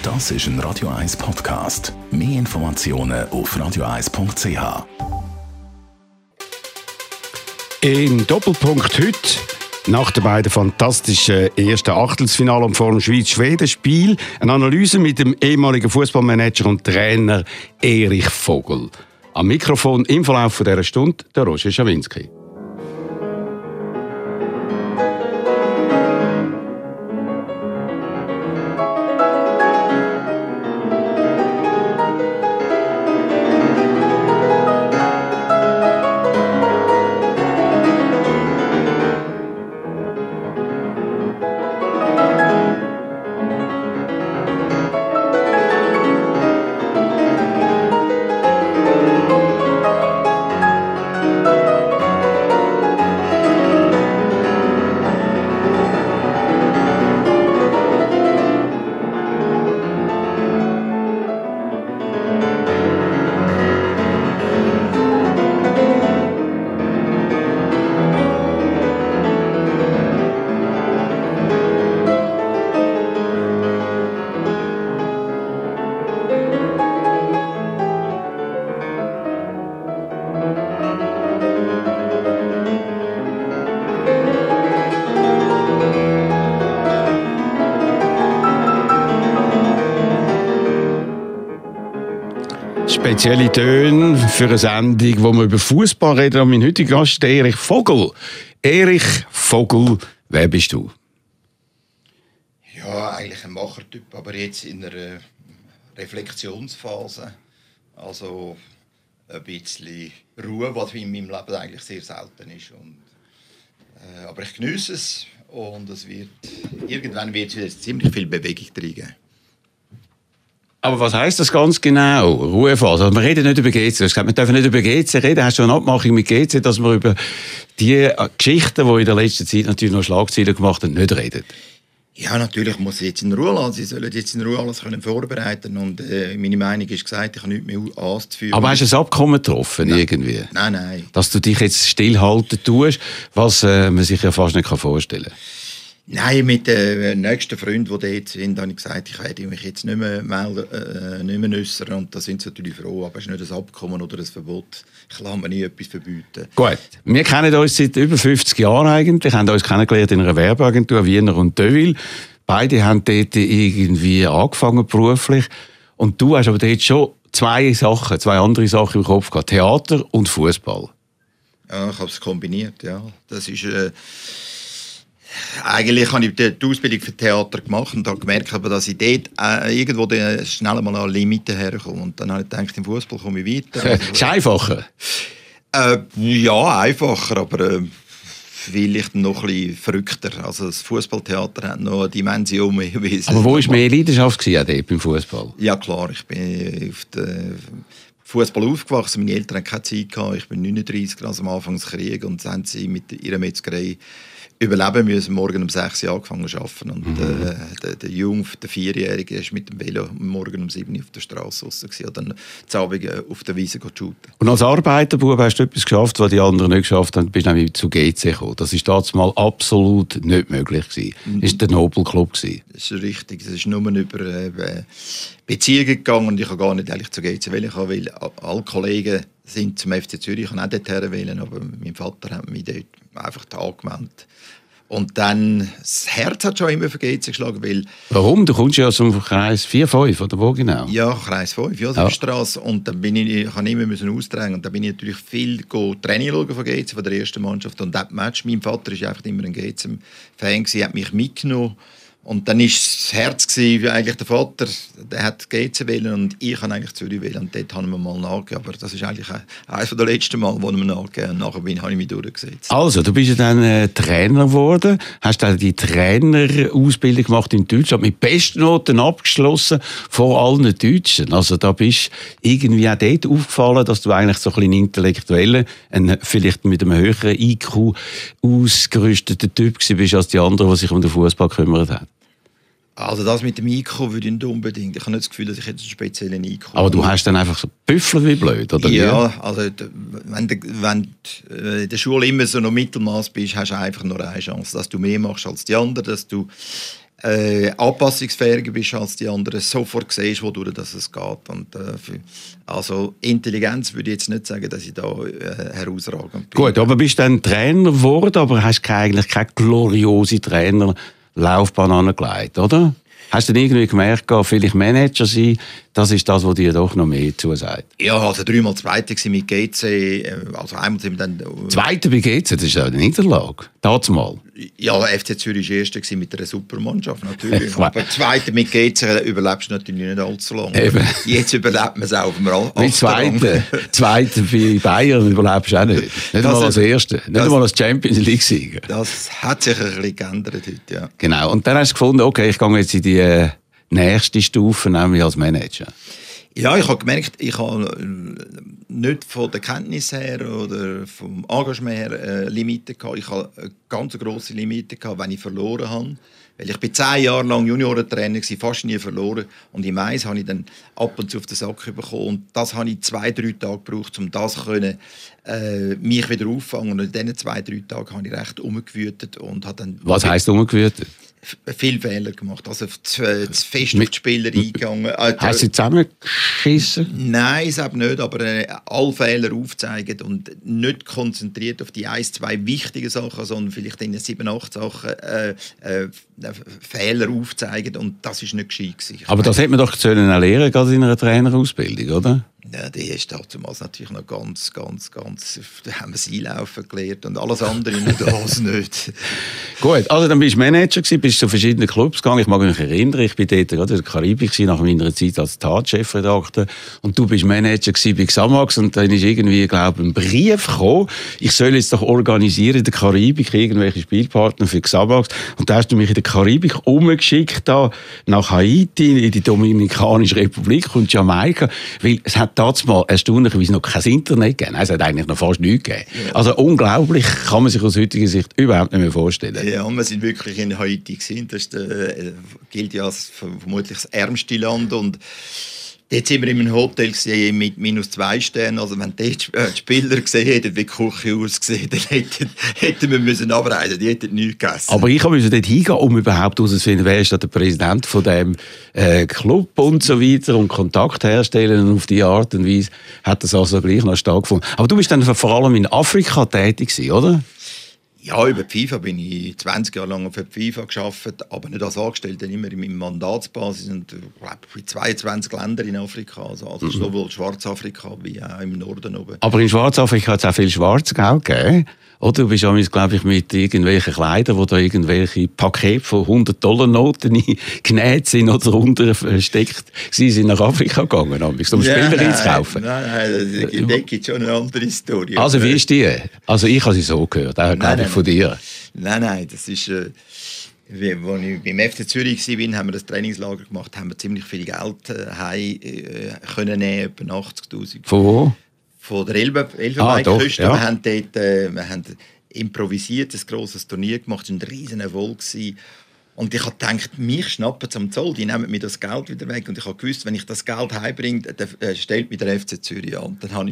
Das ist ein Radio 1 Podcast. Mehr Informationen auf radio1.ch. Im Doppelpunkt heute, nach den beiden fantastischen ersten Achtelfinale und vor dem Schweiz-Schweden-Spiel, eine Analyse mit dem ehemaligen Fußballmanager und Trainer Erich Vogel. Am Mikrofon im Verlauf dieser Stunde der Roger Schawinski. Spezielle Töne für eine Sendung, wo wir über Fußball reden. Und mein heutiger Gast ist Erich Vogel. Erich Vogel, wer bist du? Ja, eigentlich ein Machertyp, aber jetzt in einer Reflexionsphase. Also ein bisschen Ruhe, was in meinem Leben eigentlich sehr selten ist. Aber ich genieße es und irgendwann wird es wieder ziemlich viel Bewegung drin geben. Aber was heisst das ganz genau? Ruhephase. Also wir reden nicht über GC. Du hast gesagt, wir dürfen nicht über GC reden. Hast du eine Abmachung mit GC, dass wir über die Geschichten, die in der letzten Zeit natürlich noch Schlagzeilen gemacht haben, nicht reden? Ja, natürlich muss ich jetzt in Ruhe lassen. Sie sollen jetzt in Ruhe alles vorbereiten und meine Meinung ist gesagt, ich habe nichts mehr anzuführen. Aber hast du ein Abkommen getroffen, irgendwie? Nein. Dass du dich jetzt stillhalten tust, was man sich ja fast nicht vorstellen kann. Nein, mit den nächsten Freunden, die dort sind, habe ich gesagt, ich werde mich jetzt nicht mehr melden, nicht mehr äußern. Und da sind sie natürlich froh, aber es ist nicht ein Abkommen oder ein Verbot. Ich lasse mir nie etwas verbieten. Gut, wir kennen uns seit über 50 Jahren eigentlich, haben uns kennengelernt in einer Werbeagentur, Wiener und Deville. Beide haben dort irgendwie angefangen beruflich. Und du hast aber dort schon zwei andere Sachen im Kopf gehabt, Theater und Fußball. Ja, ich habe es kombiniert, ja. Das ist... Eigentlich habe ich die Ausbildung für Theater gemacht und habe gemerkt, dass ich dort irgendwo schnell mal an Limiten herkomme. Und dann habe ich gedacht, im Fußball komme ich weiter. Ist einfacher? Ja, einfacher, aber vielleicht noch ein bisschen verrückter. Also das Fußballtheater hat noch eine Dimension mehr. Aber wo war mehr Leidenschaft dort beim Fußball? Ja klar, ich bin auf den Fußball aufgewachsen. Meine Eltern hatten keine Zeit gehabt. Ich bin 39, also am Anfang des Krieges, und dann haben sie mit ihrer Metzgerei überleben müssen, morgen um 6 Uhr angefangen zu arbeiten. Und der Junge, der 4-Jährige, ist mit dem Velo morgen um 7 Uhr auf der Straße draussen und dann zu Abend auf der Wiese shooten. Und als Arbeiterbub hast du etwas geschafft, was die anderen nicht geschafft haben. Du bist nämlich zu GC gekommen. Das war damals mal absolut nicht möglich. Das war der Nobel Club. Das ist richtig. Es ist nur über Beziehungen gegangen und ich habe gar nicht eigentlich zu GC wählen, weil alle Kollegen sind zum FC Zürich. Ich kann auch dorthin wählen, aber mein Vater hat mich dort einfach angemeldet. Und dann, das Herz hat schon immer für GC geschlagen, weil... Warum? Du kommst ja aus dem Kreis 4, 5, oder wo genau? Ja, Kreis 5, Josefstrasse. Und dann ich habe immer austragen. Und dann bin ich natürlich viel Training schauen von GC, von der ersten Mannschaft. Und das Match, mein Vater war einfach immer ein GC-Fan, hat mich mitgenommen. Und dann war das Herz eigentlich der Vater, der hat GC wählen und ich habe eigentlich Zürich wählen. Und dort haben wir mal nachgegeben. Aber das ist eigentlich eines der letzten Mal, wo wir nachgegeben. Und nachher habe ich mich durchgesetzt. Also, du bist ja dann Trainer geworden, hast dann die Trainerausbildung gemacht in Deutschland, mit Bestnoten abgeschlossen vor allen Deutschen. Also da bist irgendwie auch dort aufgefallen, dass du eigentlich so ein bisschen intellektueller, vielleicht mit einem höheren IQ ausgerüsteter Typ bist als die anderen, die sich um den Fußball gekümmert haben. Also das mit dem IQ würde ich nicht unbedingt. Ich habe nicht das Gefühl, dass ich jetzt einen speziellen IQ habe. Aber du hast dann einfach so büffelt wie blöd, oder? Ja, also wenn du in der Schule immer so noch Mittelmaß bist, hast du einfach nur eine Chance, dass du mehr machst als die anderen, dass du anpassungsfähiger bist als die anderen, sofort siehst, wodurch es geht. Und, also Intelligenz würde ich jetzt nicht sagen, dass ich da herausragend bin. Gut, aber bist dann Trainer geworden, aber hast eigentlich keine gloriose Trainerlaufbahn angelegt, oder? Hast du dann irgendwie gemerkt, vielleicht Manager sein, das ist das, was dir doch noch mehr zusagt? Ja, also 3-mal Zweiter mit GC, also einmal sind wir dann... Zweiter bei GC, das ist ja eine Niederlage, dazumal. Ja, FC Zürich war Erster mit einer Supermannschaft natürlich, aber Zweiter mit GC überlebst du natürlich nicht allzu lange. Eben. Jetzt überlebt man es auch auf dem Mit Zweiter bei Bayern überlebst du auch nicht. Nicht einmal als Erster, nicht einmal als Champions League-Sieger. Das hat sich ein bisschen geändert heute, ja. Genau, und dann hast du gefunden, okay, ich gehe jetzt in die nächste Stufe, nämlich als Manager. Ja, ich habe gemerkt, ich habe nicht von der Kenntnis her oder vom Engagement her Limiten gehabt. Ich habe eine ganz grosse Limite gehabt, wenn ich verloren habe. Weil ich bin 10 Jahre lang Juniorentrainer war, fast nie verloren. Und im Mais habe ich dann ab und zu auf den Sack bekommen. Und das habe ich 2-3 Tage gebraucht, um das können, mich wieder auffangen. Und in diesen 2-3 Tagen habe ich recht umgewütet. Und habe dann Was heisst umgewütet? Viele Fehler gemacht, also zu fest auf die Spieler eingegangen. Hast du sie zusammengeschissen? Nein, das nicht, aber alle Fehler aufzeigen und nicht konzentriert auf die 1-2 wichtigen Sachen, sondern vielleicht in 7-8 Sachen Fehler aufzeigen und das war nicht gescheit. Aber das hätte man doch lernen gerade in einer Trainerausbildung, oder? Ja, die ist damals natürlich noch ganz, da haben wir das Einlaufen gelernt und alles andere nicht, das nicht. Gut, also dann bist du Manager gewesen, bist zu verschiedenen Clubs gegangen. Ich mag mich erinnern, ich bin dort gerade in der Karibik gewesen, nach meiner Zeit als Tat-Chefredakteur und du bist Manager gewesen bei Xamax und dann ist irgendwie, glaube ich, ein Brief gekommen, ich soll jetzt doch organisieren in der Karibik irgendwelche Spielpartner für Xamax und da hast du mich in der Karibik umgeschickt, da nach Haiti, in die Dominikanische Republik und Jamaika, weil es hat damals erstaunlicherweise noch kein Internet gegeben. Es hat eigentlich noch fast nichts gegeben. Ja. Also unglaublich, kann man sich aus heutiger Sicht überhaupt nicht mehr vorstellen. Ja, wir sind wirklich in Haiti gewesen. Das gilt ja als vermutlich das ärmste Land und dort sind wir in einem Hotel mit -2 Sternen. Also wenn die Spieler gesehen hätten, wie die Küche ausgesehen, dann hätten wir müssen abreisen. Die hätten nichts gegessen. Aber ich musste dort hingehen, um überhaupt herauszufinden, wer ist der Präsident von dem Club und so weiter und Kontakt herstellen. Und auf diese Art und Weise hat das also gleich noch stattgefunden. Aber du bist dann vor allem in Afrika tätig gewesen, oder? Ja, über die FIFA bin ich 20 Jahre lang für die FIFA gearbeitet, aber nicht als Angestellter, immer in meiner Mandatsbasis und in 22 Ländern in Afrika, also sowohl Schwarzafrika wie auch im Norden oben. Aber in Schwarzafrika hat es auch viel Schwarzgeld gegeben. Oder du bist auch, glaube ich, mit irgendwelchen Kleidern, wo da irgendwelche Pakete von $100-Noten genäht sind oder darunter versteckt sind nach Afrika gegangen, um Spieler zu kaufen. Nein, das gibt schon eine andere Story. Also wie ist die? Also ich habe sie so gehört, auch von dir. Nein, das ist... Als ich beim FC Zürich war, haben wir das Trainingslager gemacht, haben wir ziemlich viel Geld heim können nehmen, etwa 80'000. Von wo? Von der Elfenbeinküste. Ja. Wir haben dort improvisiert, ein grosses Turnier gemacht, es war ein riesen Erfolg. Und ich habe gedacht, mich schnappen zum Zoll, die nehmen mir das Geld wieder weg. Und ich habe gewusst, wenn ich das Geld heimbringe, dann stellt mich der FC Zürich an. Und dann habe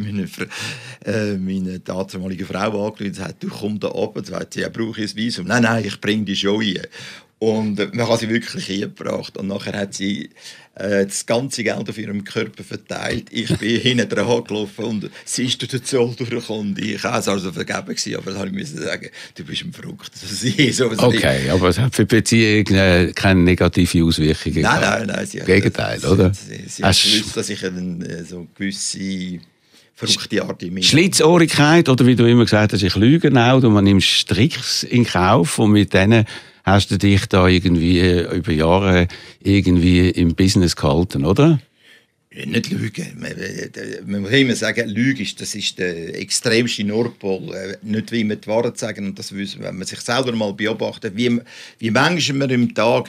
ich meine damalige Frau angerufen und gesagt, du komm da oben. Und sagt sie, ja, brauche ich ein Visum? Nein, ich bringe die schon rein. Und man hat sie wirklich hingebracht. Und nachher hat sie das ganze Geld auf ihrem Körper verteilt. Ich bin hinten dran gelaufen und sie ist durch den Zoll durchgekommen. Ich war also vergeben gewesen, aber das musste ich sagen, du bist ein Verrückt. Okay, aber es hat für die Beziehung keine negative Auswirkungen gehabt. Nein. Im Gegenteil, oder? Sie hat gewusst, dass ich so gewisse verrückte Art in mir. Schlitzohrigkeit, oder wie du immer gesagt hast, ich lüge auch, und man nimmt Tricks in Kauf und mit denen hast du dich da irgendwie über Jahre irgendwie im Business gehalten, oder? Nicht lügen. Man muss immer sagen, Lüge das ist der extremste Nordpol. Nicht wie wir die Wahrheit sagen. Und das wissen, wenn man sich selber mal beobachtet, wie manchmal man im Tag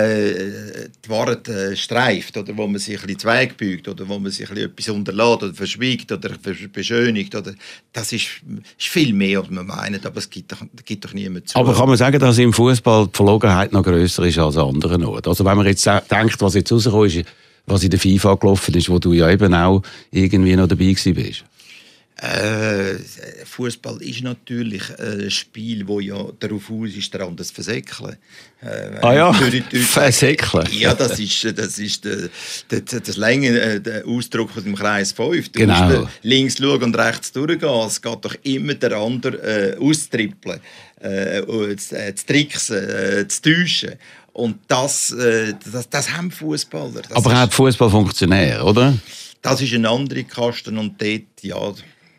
die Wahrheit streift, oder wo man sich ein bisschen zweig oder wo man sich etwas unterlässt oder verschwiegt oder beschönigt. Oder, das ist viel mehr, als man meint, aber es gibt doch niemand zu. Aber kann man sagen, dass im Fußball die Verlogenheit noch grösser ist als an anderen Orten? Also wenn man jetzt denkt, was jetzt rausgekommen ist, was in der FIFA gelaufen ist, wo du ja eben auch irgendwie noch dabei gewesen bist. Fußball ist natürlich ein Spiel, das ja darauf aus ist, den anderen zu versäckeln. Versäckeln. Ja, das ist das lange der Ausdruck aus dem Kreis 5. Du genau. musst links schauen und rechts durchgehen. Es geht doch immer der andere austrippeln, zu tricksen, zu täuschen. Und das haben Fußballer. Aber auch Fußballfunktionäre, oder? Das ist eine andere Kasten und dort, ja,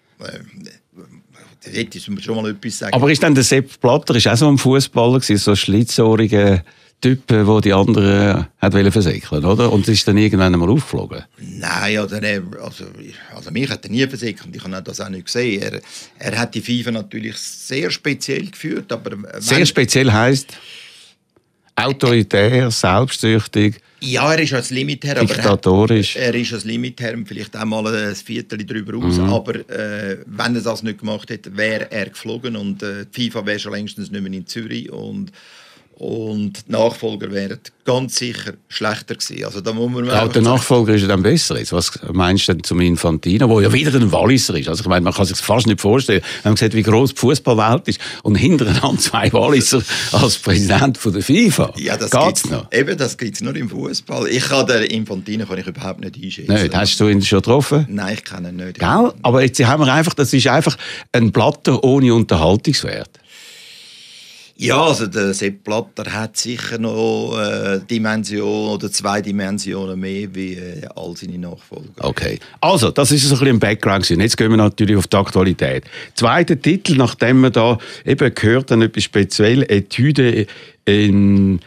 dort ist schon mal etwas sagen. Aber ist dann der Sepp Blatter ist auch so ein Fußballer gewesen, so ein schlitzohriger Typ, der die anderen versäckeln, oder? Und ist dann irgendwann einmal aufgeflogen? Nein, also mich hat er nie versäckelt. Ich habe das auch nicht gesehen. Er hat die FIFA natürlich sehr speziell geführt. Aber sehr speziell heisst autoritär, selbstsüchtig. Ja, er ist als Limitär, diktatorisch. Er ist als Limitär vielleicht auch mal ein Viertel darüber raus. Aber wenn er das nicht gemacht hätte, wäre er geflogen und die FIFA wäre schon längstens nicht mehr in Zürich und die Nachfolger wären ganz sicher schlechter gewesen. Also da muss man der Nachfolger ist ja dann besser. Jetzt. Was meinst du denn zum Infantino, der ja wieder ein Walliser ist? Also ich meine, man kann sich fast nicht vorstellen, wenn man sieht, wie gross die Fußballwelt ist und hintereinander 2 Walliser als Präsident von der FIFA. Ja, das geht's noch. Eben, das gibt es nur im Fußball. Den Infantino kann ich überhaupt nicht einschätzen. Nein, hast du ihn schon getroffen? Nein, ich kenne ihn nicht. Gell? Aber jetzt haben wir einfach, das ist einfach ein Blatter ohne Unterhaltungswert. Ja, also der Sepp Blatter hat sicher noch eine Dimension oder 2 Dimensionen mehr wie all seine Nachfolger. Okay, also das ist so ein bisschen ein Background. Jetzt gehen wir natürlich auf die Aktualität. Zweiter Titel, nachdem wir da eben gehört haben, etwas speziell, Etüde in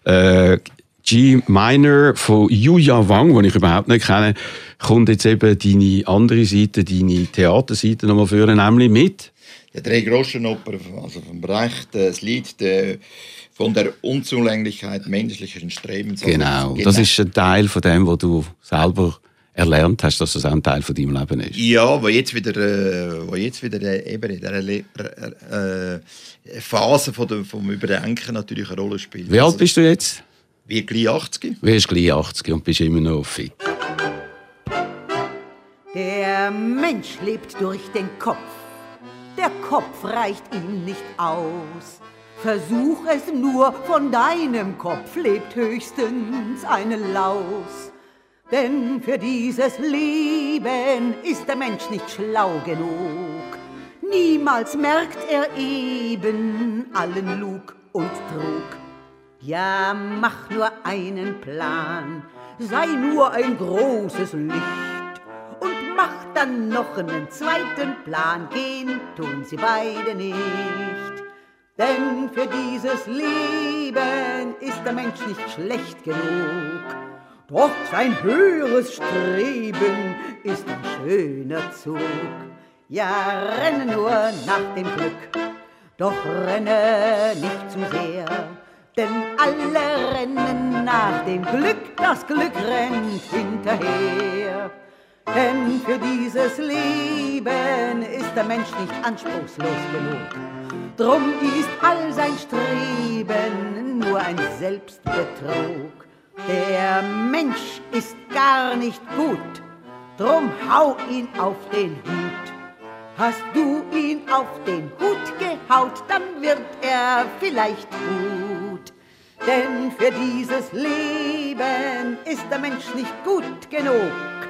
G-Minor von Yuya Wang, den ich überhaupt nicht kenne, kommt jetzt eben deine andere Seite, deine Theaterseite nochmal führen, nämlich mit der Drei-Groschen-Oper, also vom Brecht, das Lied von der Unzulänglichkeit menschlichen Strebens. Genau, das ist ein Teil von dem, was du selber erlernt hast, dass das auch ein Teil von deinem Leben ist. Ja, wo jetzt wieder eben in dieser Phase vom Überdenken natürlich eine Rolle spielt. Wie alt bist du jetzt? Wie gleich 80. Wie ist gleich 80 und bist immer noch fit? Der Mensch lebt durch den Kopf. Der Kopf reicht ihm nicht aus. Versuch es nur, von deinem Kopf lebt höchstens eine Laus. Denn für dieses Leben ist der Mensch nicht schlau genug. Niemals merkt er eben allen Lug und Trug. Ja, mach nur einen Plan, sei nur ein großes Licht. Und mach dann noch einen zweiten Plan, gehen tun sie beide nicht. Denn für dieses Leben ist der Mensch nicht schlecht genug. Doch sein höheres Streben ist ein schöner Zug. Ja, renne nur nach dem Glück, doch renne nicht zu sehr. Denn alle rennen nach dem Glück, das Glück rennt hinterher. Denn für dieses Leben ist der Mensch nicht anspruchslos genug. Drum ist all sein Streben nur ein Selbstbetrug. Der Mensch ist gar nicht gut, drum hau ihn auf den Hut. Hast du ihn auf den Hut gehaut, dann wird er vielleicht gut. Denn für dieses Leben ist der Mensch nicht gut genug.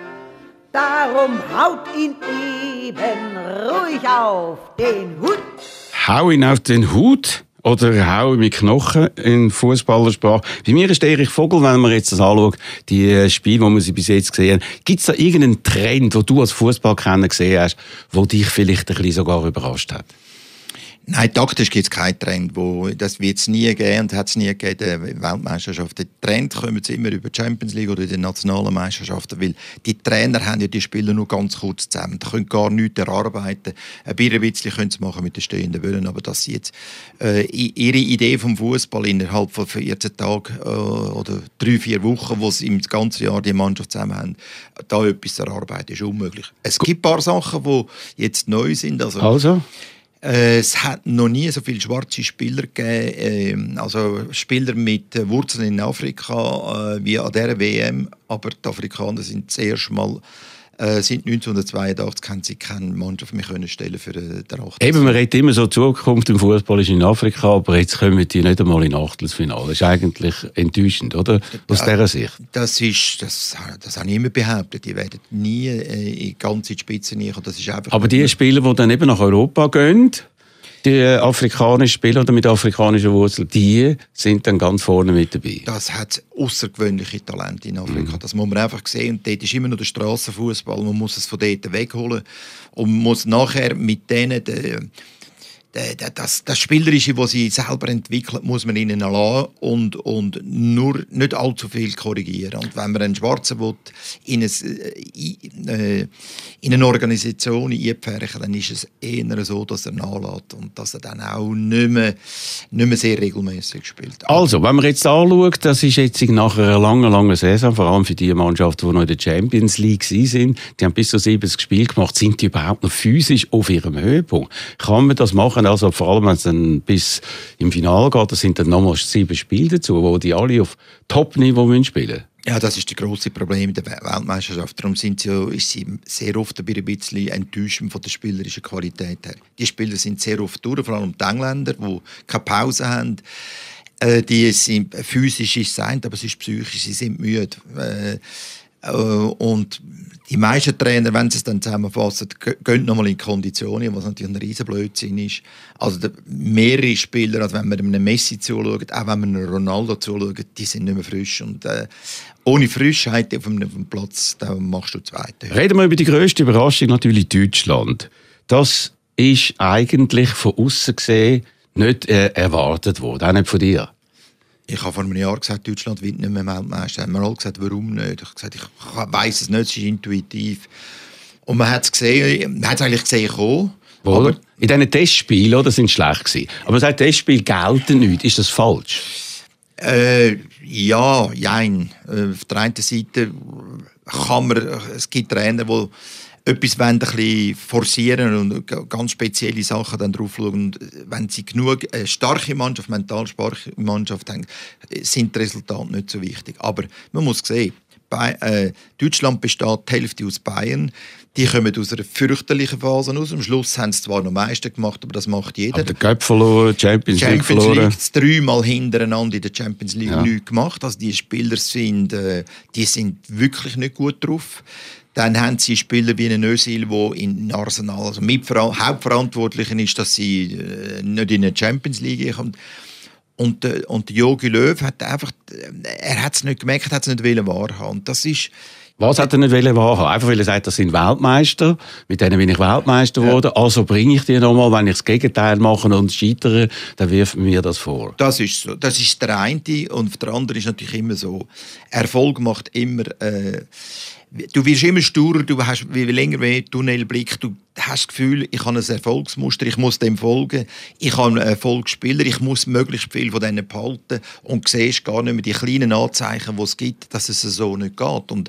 Darum haut ihn eben ruhig auf den Hut. Hau ihn auf den Hut oder hau ihn mit Knochen in Fußballersprache. Bei mir ist Erich Vogel, wenn man jetzt das anschaut, die Spiele, die wir sie bis jetzt gesehen haben. Gibt es da irgendeinen Trend, den du als Fußballkenner gesehen hast, der dich vielleicht ein bisschen sogar überrascht hat? Nein, taktisch gibt es keinen Trend. Das wird es nie geben und hat es nie gegeben in der Weltmeisterschaft. Der Trend kommen sie immer über die Champions League oder die nationalen Meisterschaften, weil die Trainer haben ja die Spieler nur ganz kurz zusammen. Die können gar nichts erarbeiten. Ein bisschen können sie machen mit den stehenden Böllen, aber dass sie jetzt ihre Idee vom Fußball innerhalb von 14 Tagen oder 3-4 Wochen, wo sie im ganzen Jahr die Mannschaft zusammen haben, da etwas zu erarbeiten, ist unmöglich. Es gibt ein paar Sachen, die jetzt neu sind. Also? Es hat noch nie so viele schwarze Spieler gegeben, also Spieler mit Wurzeln in Afrika wie an dieser WM, aber die Afrikaner sind das erste Mal Seit 1982 haben sie keine Mannschaft mehr stellen für den Achtelfinale. Eben, man redet immer so, Zukunft im Fußball ist in Afrika, aber jetzt kommen die nicht einmal in Achtelfinale. Das ist eigentlich enttäuschend, oder? Aus dieser Sicht. Das habe ich immer behauptet. Die werden nie ganz in die Spitze kommen. Das ist einfach aber die Spieler, die dann eben nach Europa gehen, die afrikanischen Spieler oder mit afrikanischen Wurzeln, die sind dann ganz vorne mit dabei. Das hat außergewöhnliche Talente in Afrika. Das muss man einfach sehen. Und dort ist immer noch der Strassenfußball. Man muss es von dort wegholen und man muss nachher mit denen das Spielerische, das sie selber entwickeln, muss man ihnen lassen und nur nicht allzu viel korrigieren. Und wenn man einen Schwarzen will, in eine Organisation einpferchen, dann ist es eher so, dass er nachlässt und dass er dann auch nicht mehr sehr regelmäßig spielt. Also, wenn man jetzt anschaut, das ist jetzt nach einer langen Saison, vor allem für die Mannschaften, die noch in der Champions League waren, die haben bis zu 70 Spiele gemacht, sind die überhaupt noch physisch auf ihrem Höhepunkt? Kann man das machen? Also vor allem, wenn es dann bis im Finale geht, da sind dann nochmal 7 Spiele dazu, wo die alle auf Top-Niveau spielen müssen. Ja, das ist das grosse Problem in der Weltmeisterschaft. Darum ist sie sehr oft ein bisschen enttäuschend von der spielerischen Qualität her. Die Spieler sind sehr oft durch, vor allem die Engländer, die keine Pause haben. Die sind physisch ist es ein, aber es ist psychisch, sie sind müde. Und die meisten Trainer, wenn sie es dann zusammenfassen, gehen nochmal in Konditionen, was natürlich ein riesen Blödsinn ist. Also mehrere Spieler, als wenn man einem Messi zuschaut, auch wenn man einem Ronaldo zuschaut, die sind nicht mehr frisch. Und ohne Frischheit auf einem Platz, da machst du Zweite. Reden wir über die grösste Überraschung, natürlich Deutschland. Das ist eigentlich von außen gesehen nicht erwartet worden, auch nicht von dir. Ich habe vor einem Jahr gesagt, Deutschland wird nicht mehr Weltmeister. Haben wir alle gesagt, warum nicht? Ich habe gesagt, ich weiss es nicht, es ist intuitiv. Und man hat es gesehen, man hat es eigentlich gesehen kommen. Aber in diesen Testspielen, oder, sind schlecht gewesen. Aber man sagt, Testspiele gelten nicht. Ist das falsch? Ja, jein. Auf der einen Seite kann man, es gibt Trainer, die etwas ein bisschen forcieren und ganz spezielle Sachen dann drauf schauen. Und wenn sie genug starke Mannschaft, mental starke Mannschaft haben, sind die Resultate nicht so wichtig. Aber man muss sehen, Deutschland besteht die Hälfte aus Bayern. Die kommen aus einer fürchterlichen Phase aus. Am Schluss haben sie zwar noch Meister gemacht, aber das macht jeder. Aber der Cup verloren, Champions League verloren. 3-mal hintereinander in der Champions League nichts gemacht. Also die Spieler sind wirklich nicht gut drauf. Dann haben sie Spieler wie einen Özil, der in Arsenal also Hauptverantwortlich ist, dass sie nicht in eine Champions League kommen. Und Jogi Löw hat einfach, er hat es nicht gemerkt, hat es nicht wahrhaben. Und das ist... Was hat er nicht wahrhaben? Einfach weil er sagt, das sind Weltmeister, mit denen bin ich Weltmeister geworden, also bringe ich die nochmal, wenn ich das Gegenteil mache und scheitere, dann wirft mir das vor. Das ist so. Das ist der eine. Und der andere ist natürlich immer so. Erfolg macht immer... Du wirst immer sturer, du hast wie länger mehr Tunnelblick, du hast das Gefühl, ich habe ein Erfolgsmuster, ich muss dem folgen, ich habe einen Erfolgsspieler, ich muss möglichst viel von denen behalten und siehst gar nicht mehr die kleinen Anzeichen, die es gibt, dass es so nicht geht. Und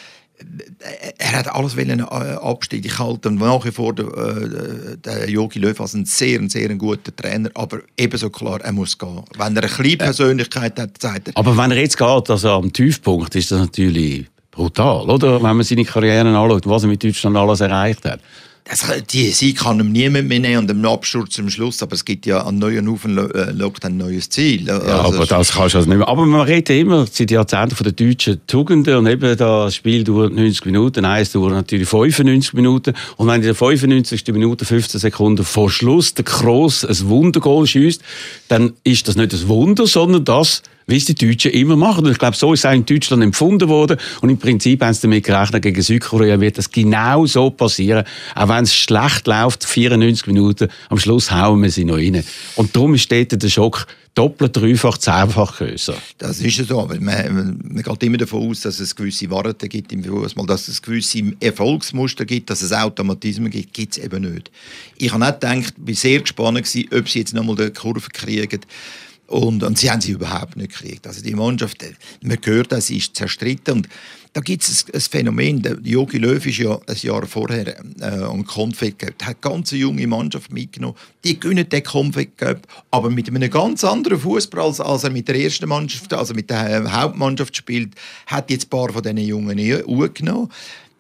er hat alles Abstieg. Ich halte nach wie vor den Jogi Löw als einen sehr guter Trainer, aber ebenso klar, er muss gehen. Wenn er eine kleine Persönlichkeit hat, sagt er... Aber wenn er jetzt geht, also am Tiefpunkt, ist das natürlich... brutal, oder? Wenn man seine Karriere anschaut, was er mit Deutschland alles erreicht hat. Die Sieg kann ihm niemand mehr nehmen und einen Absturz zum Schluss, aber es gibt ja einen neuen Haufen, lockt ein neues Ziel. Ja, also aber das kannst du also nicht mehr. Aber man redet immer seit Jahrzehnten von den deutschen Tugenden und eben das Spiel dauert 90 Minuten, eins dauert natürlich 95 Minuten und wenn in der 95. Minute 15 Sekunden vor Schluss der Kroos ein Wundergoal schiesst, dann ist das nicht ein Wunder, sondern das, wie es die Deutschen immer machen. Und ich glaube, so ist es auch in Deutschland empfunden worden. Und im Prinzip haben sie damit gerechnet, gegen Südkorea wird das genau so passieren. Auch wenn es schlecht läuft, 94 Minuten, am Schluss hauen wir sie noch rein. Und darum ist dort der Schock doppelt, dreifach, zehnfach grösser. Das ist so, aber man geht immer davon aus, dass es gewisse Wahrheiten gibt im Fußball, dass es gewisse Erfolgsmuster gibt, dass es Automatismen gibt, gibt es eben nicht. Ich habe nicht gedacht, ich war sehr gespannt, ob sie jetzt nochmal die Kurve kriegen. Und sie haben sie überhaupt nicht gekriegt. Also die Mannschaft, man hört, sie ist zerstritten. Und da gibt es ein Phänomen. Der Jogi Löw ist ja ein Jahr vorher am Confed Cup. Er hat eine ganz junge Mannschaft mitgenommen. Die gewinnen den Confed Cup, aber mit einem ganz anderen Fußball, als er mit der ersten Mannschaft, also mit der Hauptmannschaft spielt, hat jetzt ein paar von diesen Jungen angenommen.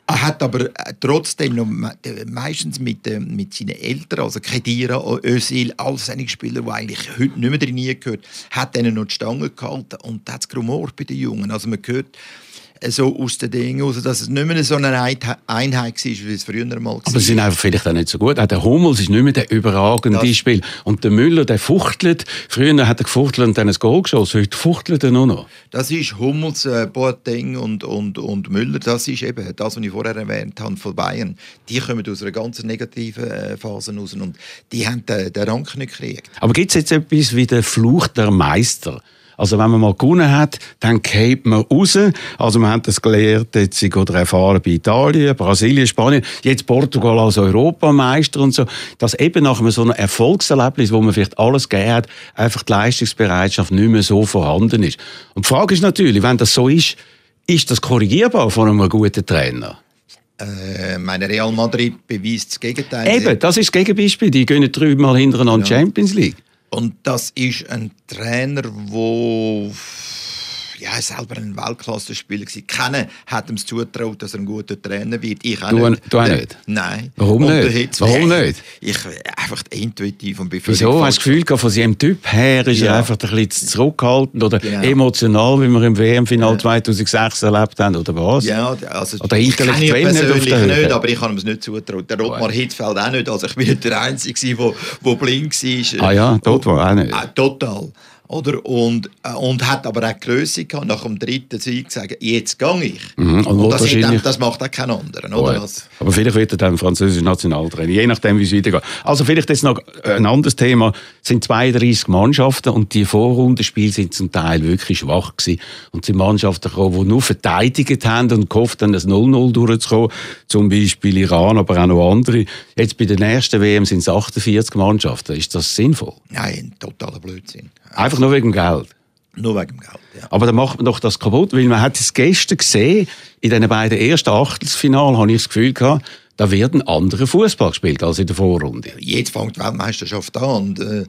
Er hat aber trotzdem noch meistens mit seinen Eltern, also Khedira, Özil, all seine Spieler, die eigentlich heute nicht mehr drin gehört, hat denen noch die Stange gehalten und da hat es gerumort bei den Jungen. Also man hört so aus den Dingen raus, dass es nicht mehr so eine Einheit war, wie es früher mal war. Aber sie sind einfach vielleicht auch nicht so gut. Auch der Hummels ist nicht mehr der überragende Spieler. Und der Müller, der fuchtelt. Früher hat er gefuchtelt und dann ein Goal geschossen. Heute fuchtelt er nur noch. Das ist Hummels, Boateng und Müller. Das ist eben das, was ich vorher erwähnt habe, von Bayern. Die kommen aus einer ganz negativen Phase raus und die haben den Rang nicht gekriegt. Aber gibt es jetzt etwas wie der Fluch der Meister? Also wenn man mal gewonnen hat, dann geht man raus. Also wir haben das gelernt jetzt oder erfahren bei Italien, Brasilien, Spanien, jetzt Portugal als Europameister und so, dass eben nach so einem Erfolgserlebnis, wo man vielleicht alles gegeben hat, einfach die Leistungsbereitschaft nicht mehr so vorhanden ist. Und die Frage ist natürlich, wenn das so ist das korrigierbar von einem guten Trainer? Meine Real Madrid beweist das Gegenteil. Eben, das ist das Gegenbeispiel. Die gehen 3-mal hintereinander Champions League. Und das ist ein Trainer, der selber ein Weltklasse-Spieler war. Keiner hat ihm zugetraut, dass er ein guter Trainer wird. Ich auch nicht. Du auch nicht? Nein. Warum nicht? Warum nicht? Ich einfach intuitiv und wieso? Hast du das Gefühl, von seinem Typ her ist er einfach ein bisschen zurückhaltend oder emotional, wie wir im WM-Final 2006 erlebt haben, oder was? Ja, also oder ich kenne ihn persönlich nicht, aber ich kann ihm es nicht zutrauen. Der Ottmar Hitzfeld auch nicht. Also ich bin nicht der Einzige, der blind war. Ah ja, dort war auch nicht. Total. Oder? Und hat aber auch die Lösung gehabt, nach dem dritten Sieg gesagt, jetzt gehe ich. Und das macht auch keinen anderen. Oder? Aber vielleicht wird er dann französischer Nationaltrainer, je nachdem, wie es weitergeht. Also vielleicht jetzt noch ein anderes Thema. Es sind 32 Mannschaften und die Vorrundenspiele sind zum Teil wirklich schwach gewesen. Und es sind Mannschaften gekommen, die nur verteidigt haben und gehofft haben, das 0-0 durchzukommen. Zum Beispiel Iran, aber auch noch andere. Jetzt bei der nächsten WM sind es 48 Mannschaften. Ist das sinnvoll? Nein, totaler Blödsinn. Einfach nur wegen dem Geld? Nur wegen dem Geld, ja. Aber dann macht man doch das kaputt, weil man hat es gestern gesehen, in diesen beiden ersten Achtelfinalen habe ich das Gefühl gehabt, da wird ein anderer Fußball gespielt als in der Vorrunde. Jetzt fängt die Weltmeisterschaft an und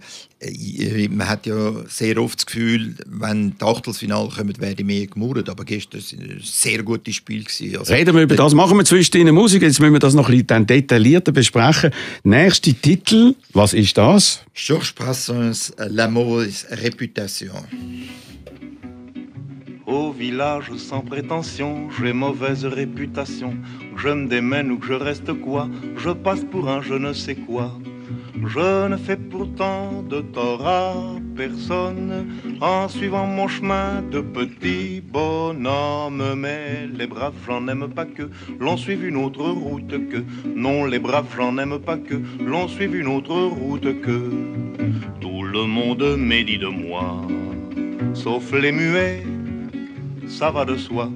man hat ja sehr oft das Gefühl, wenn die Achtelfinale kommen, werde mehr gemurrt. Aber gestern war ein sehr gutes Spiel. Also, reden wir über das. Machen wir zwischendrin Musik. Jetzt müssen wir das noch ein bisschen detaillierter besprechen. Nächster Titel, was ist das? Georges Brassens, La mauvaise réputation. Au village sans prétention, j'ai mauvaise réputation. Que je me démène ou que je reste quoi, je passe pour un je ne sais quoi. Je ne fais pourtant de tort à personne en suivant mon chemin de petit bonhomme. Mais les braves, j'en aime pas que l'on suive une autre route que. Non, les braves, j'en aime pas que l'on suive une autre route que. Tout le monde médit de moi, sauf les muets. Ça va de soi.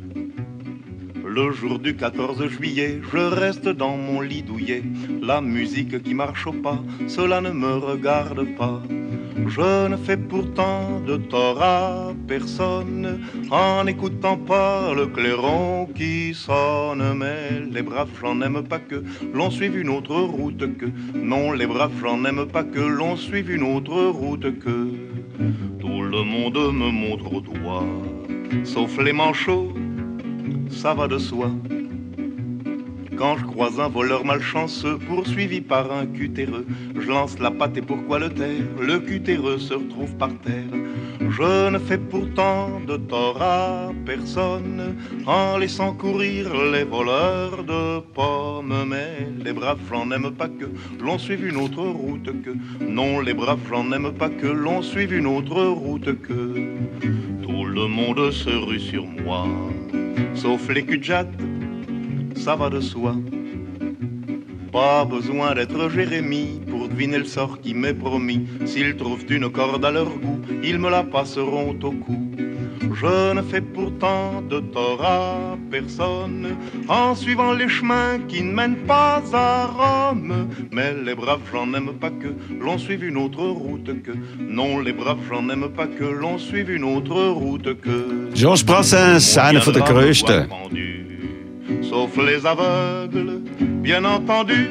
Le jour du 14 juillet, je reste dans mon lit douillet. La musique qui marche au pas, cela ne me regarde pas. Je ne fais pourtant de tort à personne en n'écoutant pas le clairon qui sonne. Mais les braves, j'en aime pas que l'on suive une autre route que. Non, les braves, j'en aime pas que l'on suive une autre route que. Tout le monde me montre au doigt, sauf les manchots, ça va de soi. Quand je croise un voleur malchanceux poursuivi par un cutéreux, je lance la patte et pourquoi le taire? Le cutéreux se retrouve par terre. Je ne fais pourtant de tort à personne en laissant courir les voleurs de pommes. Mais les braves, j'en aime pas que l'on suive une autre route que. Non, les braves, j'en aime pas que l'on suive une autre route que. Tout le monde se rue sur moi, sauf les cul-de-jatte, ça va de soi. Pas besoin d'être Jérémie pour deviner le sort qui m'est promis. S'ils trouvent une corde à leur goût, ils me la passeront au cou. Je ne fais pourtant de tort à personne en suivant les chemins qui ne mènent pas à Rome. Mais les braves, j'en aime pas que l'on suive une autre route que. Non, les braves, j'en aime pas que l'on suive une autre route que. Georges Brassens, einer von der grössten. Sauf les aveugles, bien entendu.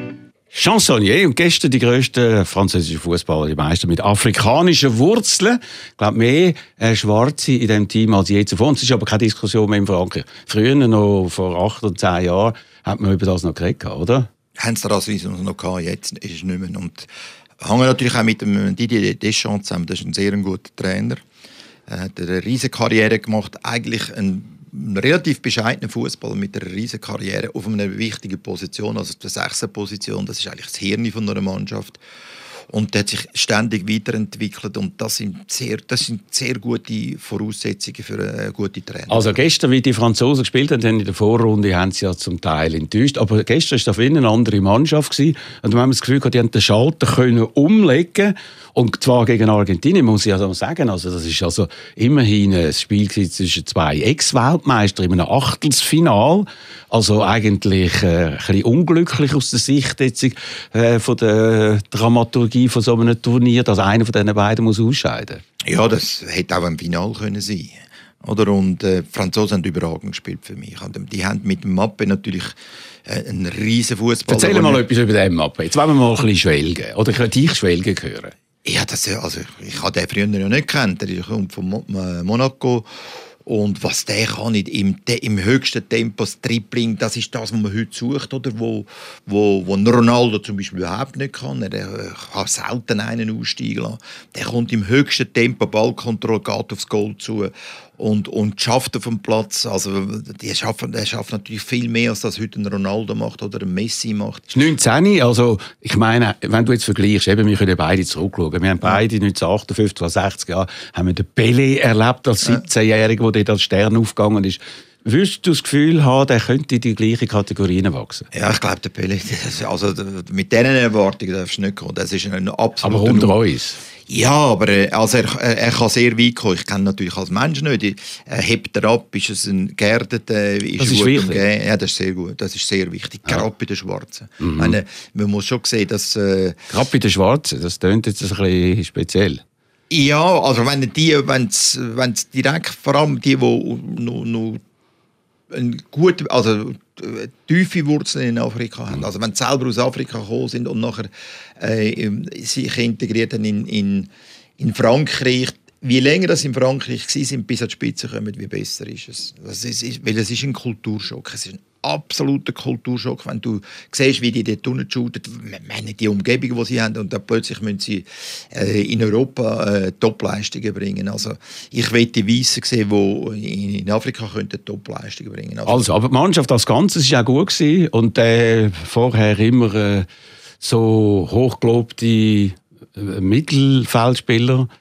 Chansonnier und gestern die grössten französischen Fußballer, die meisten mit afrikanischen Wurzeln. Ich glaube, mehr Schwarze in diesem Team als je zuvor. Und es ist aber keine Diskussion mehr in Frankreich. Früher, noch vor 8 oder 10 Jahren, hat man über das noch geredet, oder? Haben sie das noch gehabt, jetzt ist es nicht mehr. Und hängen natürlich auch mit dem Didier Deschamps zusammen. Das ist ein sehr guter Trainer. Er hat eine riesige Karriere gemacht, eigentlich ein relativ bescheidener Fußballer mit einer riesigen Karriere auf einer wichtigen Position, also der 6. Position. Das ist eigentlich das Hirn von einer Mannschaft. Und der hat sich ständig weiterentwickelt und das sind sehr gute Voraussetzungen für eine gute Trainer. Also gestern, wie die Franzosen gespielt haben, in der Vorrunde haben sie ja zum Teil enttäuscht. Aber gestern war das eine andere Mannschaft gewesen. Und wir haben das Gefühl, die haben den Schalter können umlegen. Und zwar gegen Argentinien, muss ich also sagen. Also das ist also immerhin ein Spiel zwischen 2 Ex-Weltmeistern in einem Achtelfinal. Also eigentlich ein bisschen unglücklich aus der Sicht jetzt, von der Dramaturgie von so einem Turnier, dass einer von diesen beiden ausscheiden muss. Ja, das hätte auch im Finale können sein. Oder? Und die Franzosen haben überragend gespielt für mich. Die haben mit dem Mappe natürlich einen riesen Fußball. Erzähl mal etwas über den Mappe. Jetzt wollen wir mal ein bisschen schwelgen. Oder könnte ich schwelgen hören? Ja, ich habe den früher ja nicht gekannt. Der kommt von Monaco. Und was der kann im höchsten Tempo, das Tripling, das ist das, was man heute sucht, oder? Wo Ronaldo zum Beispiel überhaupt nicht kann. Er kann selten einen aussteigen lassen. Der kommt im höchsten Tempo, Ballkontrolle, geht aufs Goal zu und schafft auf dem Platz. Also, der schafft natürlich viel mehr, als das heute ein Ronaldo macht oder ein Messi macht. Das ist 19, also ich meine, wenn du jetzt vergleichst, eben, wir können beide zurückschauen. Wir haben beide 1958, 60 Jahre, haben wir den Pelé erlebt als 17-Jähriger, der als Stern aufgegangen ist. Würdest du das Gefühl haben, der könnte in die gleiche Kategorie wachsen? Ja, ich glaube, der Pelé, also mit diesen Erwartungen darfst du nicht kommen. Das ist ein absoluter... Aber unter uns? Ja, aber also er kann sehr weit kommen. Ich kenne natürlich als Mensch nicht. Hebt er ab, ist es ein geerdeter, ist das ist gut wichtig. Umgeben. Ja, das ist sehr gut. Das ist sehr wichtig. Ja. Gerade bei den Schwarzen. Ich meine, man muss schon sehen, dass... Gerade bei den Schwarzen, das klingt jetzt ein bisschen speziell. Ja, also wenn's direkt, vor allem die noch tiefe Wurzeln in Afrika haben. Also wenn sie selber aus Afrika gekommen sind und nachher sich integriert haben in Frankreich, wie länger das in Frankreich waren, bis an die Spitze kommen, wie besser ist es. Weil es ist ein Kulturschock. Es ist ein absoluter Kulturschock, wenn du siehst, wie die dort unten shooten. Ich meine, die Umgebung, die sie haben, und dann plötzlich müssen sie in Europa Topleistungen bringen. Also ich will die Weissen sehen, die in Afrika Topleistungen bringen. Also, aber die Mannschaft als Ganzes war auch gut gewesen und vorher immer so hochgelobte Mittelfeldspieler.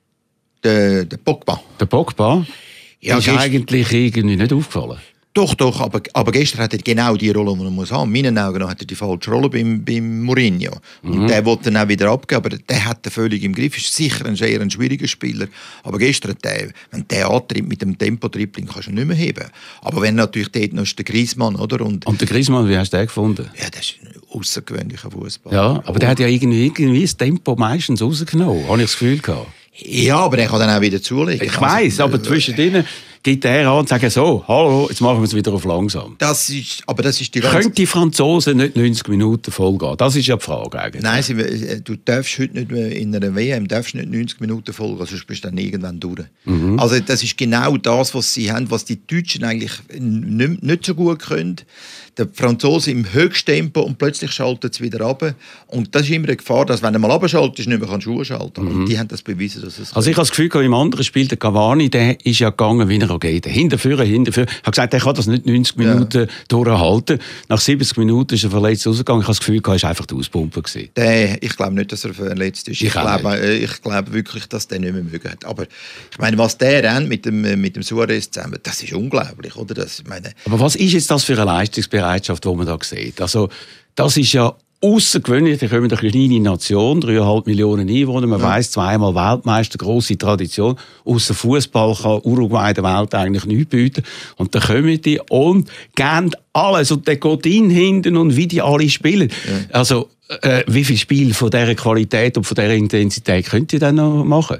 Der Pogba. Der Pogba ist eigentlich irgendwie nicht aufgefallen. Doch, aber gestern hat er genau die Rolle, die er muss haben. In meinen Augen hat er die falsche Rolle beim Mourinho. Und der wollte dann auch wieder abgeben, aber der hat er völlig im Griff. Ist sicher ein schwieriger Spieler. Aber gestern, wenn der antritt mit dem Tempo-Tripling, kannst du ihn nicht mehr heben. Aber wenn natürlich dort noch ist der Griezmann, oder? Und der Griezmann, wie hast du den gefunden? Ja, das ist ein außergewöhnlicher Fußball. Ja, aber der hat ja irgendwie das Tempo meistens rausgenommen, habe ich das Gefühl gehabt. Ja, aber er kann dann auch wieder zulegen. Ich weiss, aber zwischendrin geht er an und sagt so, hallo, jetzt machen wir es wieder auf langsam. Das ist die Können die Franzosen nicht 90 Minuten voll gehen? Das ist ja die Frage eigentlich. Nein, du darfst heute nicht mehr in einer WM 90 Minuten voll gehen, sonst bist du dann irgendwann durch. Also das ist genau das, was sie haben, was die Deutschen eigentlich nicht so gut können. Der Franzose im Höchsttempo und plötzlich schaltet es wieder runter. Und das ist immer eine Gefahr, dass wenn du mal runterschaltest, nicht mehr Schuhe schalten kannst. Und die haben das bewiesen, dass es Also ich habe das Gefühl, im anderen Spiel, der Cavani, der ist ja gegangen wie eine Rakete. Hinterführen. Er hat gesagt, er kann das nicht 90 Minuten durchhalten. Nach 70 Minuten ist er verletzt rausgegangen. Ich habe das Gefühl, er war einfach der Auspumper. Ich glaube nicht, dass er verletzt ist. Ich glaube wirklich, dass der nicht mehr mögen hat. Aber ich meine, was der rennt mit dem Suarez zusammen, das ist unglaublich, oder? Aber was ist jetzt das für eine Leistungsbereitschaft, die man da sieht? Also, das ist ja außergewöhnlich. Wir kommen eine kleine Nation, 3,5 Millionen Einwohner. Man weiss, 2-mal Weltmeister, grosse Tradition. Ausser Fußball kann Uruguay der Welt eigentlich nichts bieten. Und dann kommen die und geben alles. Und dann geht hinten und wie die alle spielen. Ja. Also, wie viel Spiel von dieser Qualität und von dieser Intensität könnt ihr dann noch machen?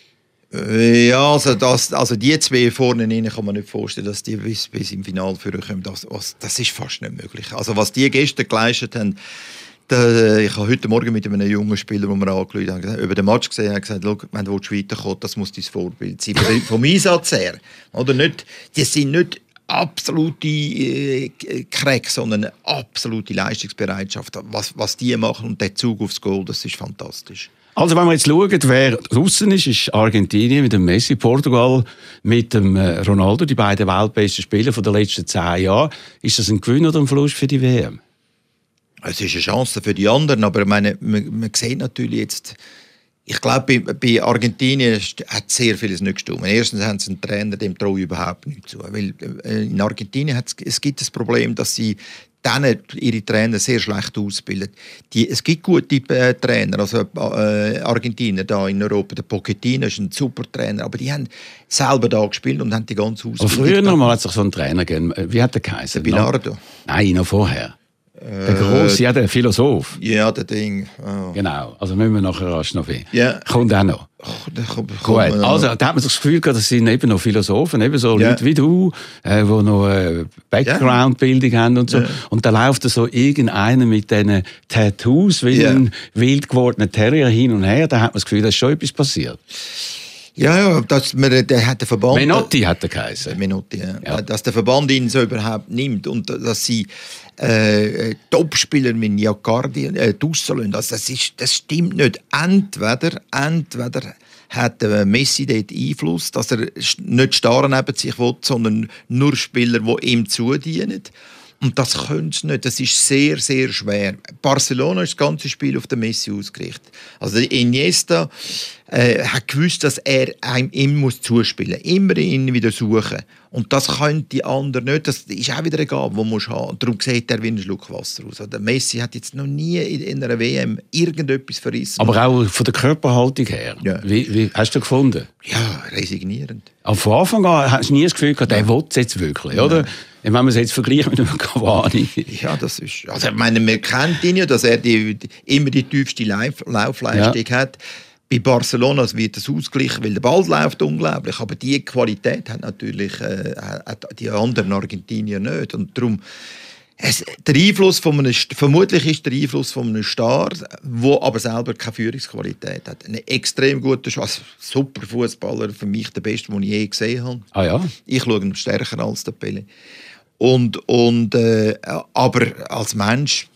Ja, also die zwei vorne rein kann man nicht vorstellen, dass die bis im Finale führen können. Das ist fast nicht möglich. Also was die gestern geleistet haben, Ich habe heute Morgen mit einem jungen Spieler, den wir angeschaut haben, über den Match gesehen, hat gesagt, wenn du weiterkommst, das muss dein Vorbild sein. Vom Einsatz her. Oder nicht, die sind nicht absolute Crack, sondern eine absolute Leistungsbereitschaft. Was die machen und der Zug aufs Goal, das ist fantastisch. Also wenn wir jetzt schauen, wer draussen ist Argentinien mit dem Messi, Portugal mit dem Ronaldo, die beiden weltbesten Spieler der letzten 10 Jahre. Ist das ein Gewinn oder ein Verlust für die WM? Es ist eine Chance für die anderen, aber man sieht natürlich jetzt, ich glaube, bei Argentinien hat sehr vieles nicht gestimmt. Erstens haben sie einen Trainer, dem traue ich überhaupt nicht zu. Weil in Argentinien gibt es das Problem, dass sie ihre Trainer sehr schlecht ausbilden. Es gibt gute Trainer, also Argentinier da in Europa, der Pochettino ist ein super Trainer, aber die haben selber da gespielt und haben die ganze Ausbildung. Aber früher noch mal hat es so einen Trainer gegeben. Wie hat der geheißen? Bilardo. Nein, noch vorher. Der grosse, ja, der Philosoph. Ja, der Ding. Oh. Genau, also müssen wir nachher rasch noch hin. Ja. Kommt auch noch. Gut, also da hat man das Gefühl gehabt, das sind eben noch Philosophen, eben so Leute wie du, die noch Background-Bildung haben und so. Ja. Und da läuft so irgendeiner mit diesen Tattoos wie ein wild gewordener Terrier hin und her, da hat man das Gefühl, da ist schon etwas passiert. Ja, der hat der Verband... Menotti hat er geheißen. Menotti, ja. Dass der Verband ihn so überhaupt nimmt und dass sie Topspieler mit Iaccardi rauslassen. Also das stimmt nicht. Entweder hat Messi dort Einfluss, dass er nicht starr neben sich will, sondern nur Spieler, die ihm zudienen. Und das können sie nicht. Das ist sehr, sehr schwer. Barcelona ist das ganze Spiel auf den Messi ausgerichtet. Also Iniesta hat gewusst, dass er ihm zuspielen muss. Immer ihn wieder suchen. Und das können die anderen nicht. Das ist auch wieder eine Gabe, die man haben. Darum sieht er wie ein Schluck Wasser aus. Der Messi hat jetzt noch nie in einer WM irgendetwas verrissen. Aber auch von der Körperhaltung her. Ja. Wie hast du gefunden? Ja, resignierend. Aber von Anfang an hast du nie das Gefühl gehabt, der will es jetzt wirklich, oder? Wenn man es jetzt vergleicht mit einem Cavani. Ja, das ist... Also, ich meine, man kennt ihn ja, dass er immer die tiefste Laufleistung hat. Bei Barcelona wird das ausgeglichen, weil der Ball läuft unglaublich. Aber die Qualität hat natürlich die anderen Argentinier nicht. Und darum... vermutlich ist der Einfluss von einem Star, der aber selber keine Führungsqualität hat. Ein extrem guter, super Fußballer, für mich der beste, den ich je gesehen habe. Ah ja? Ich schaue ihn stärker als der Pele. Aber als Mensch,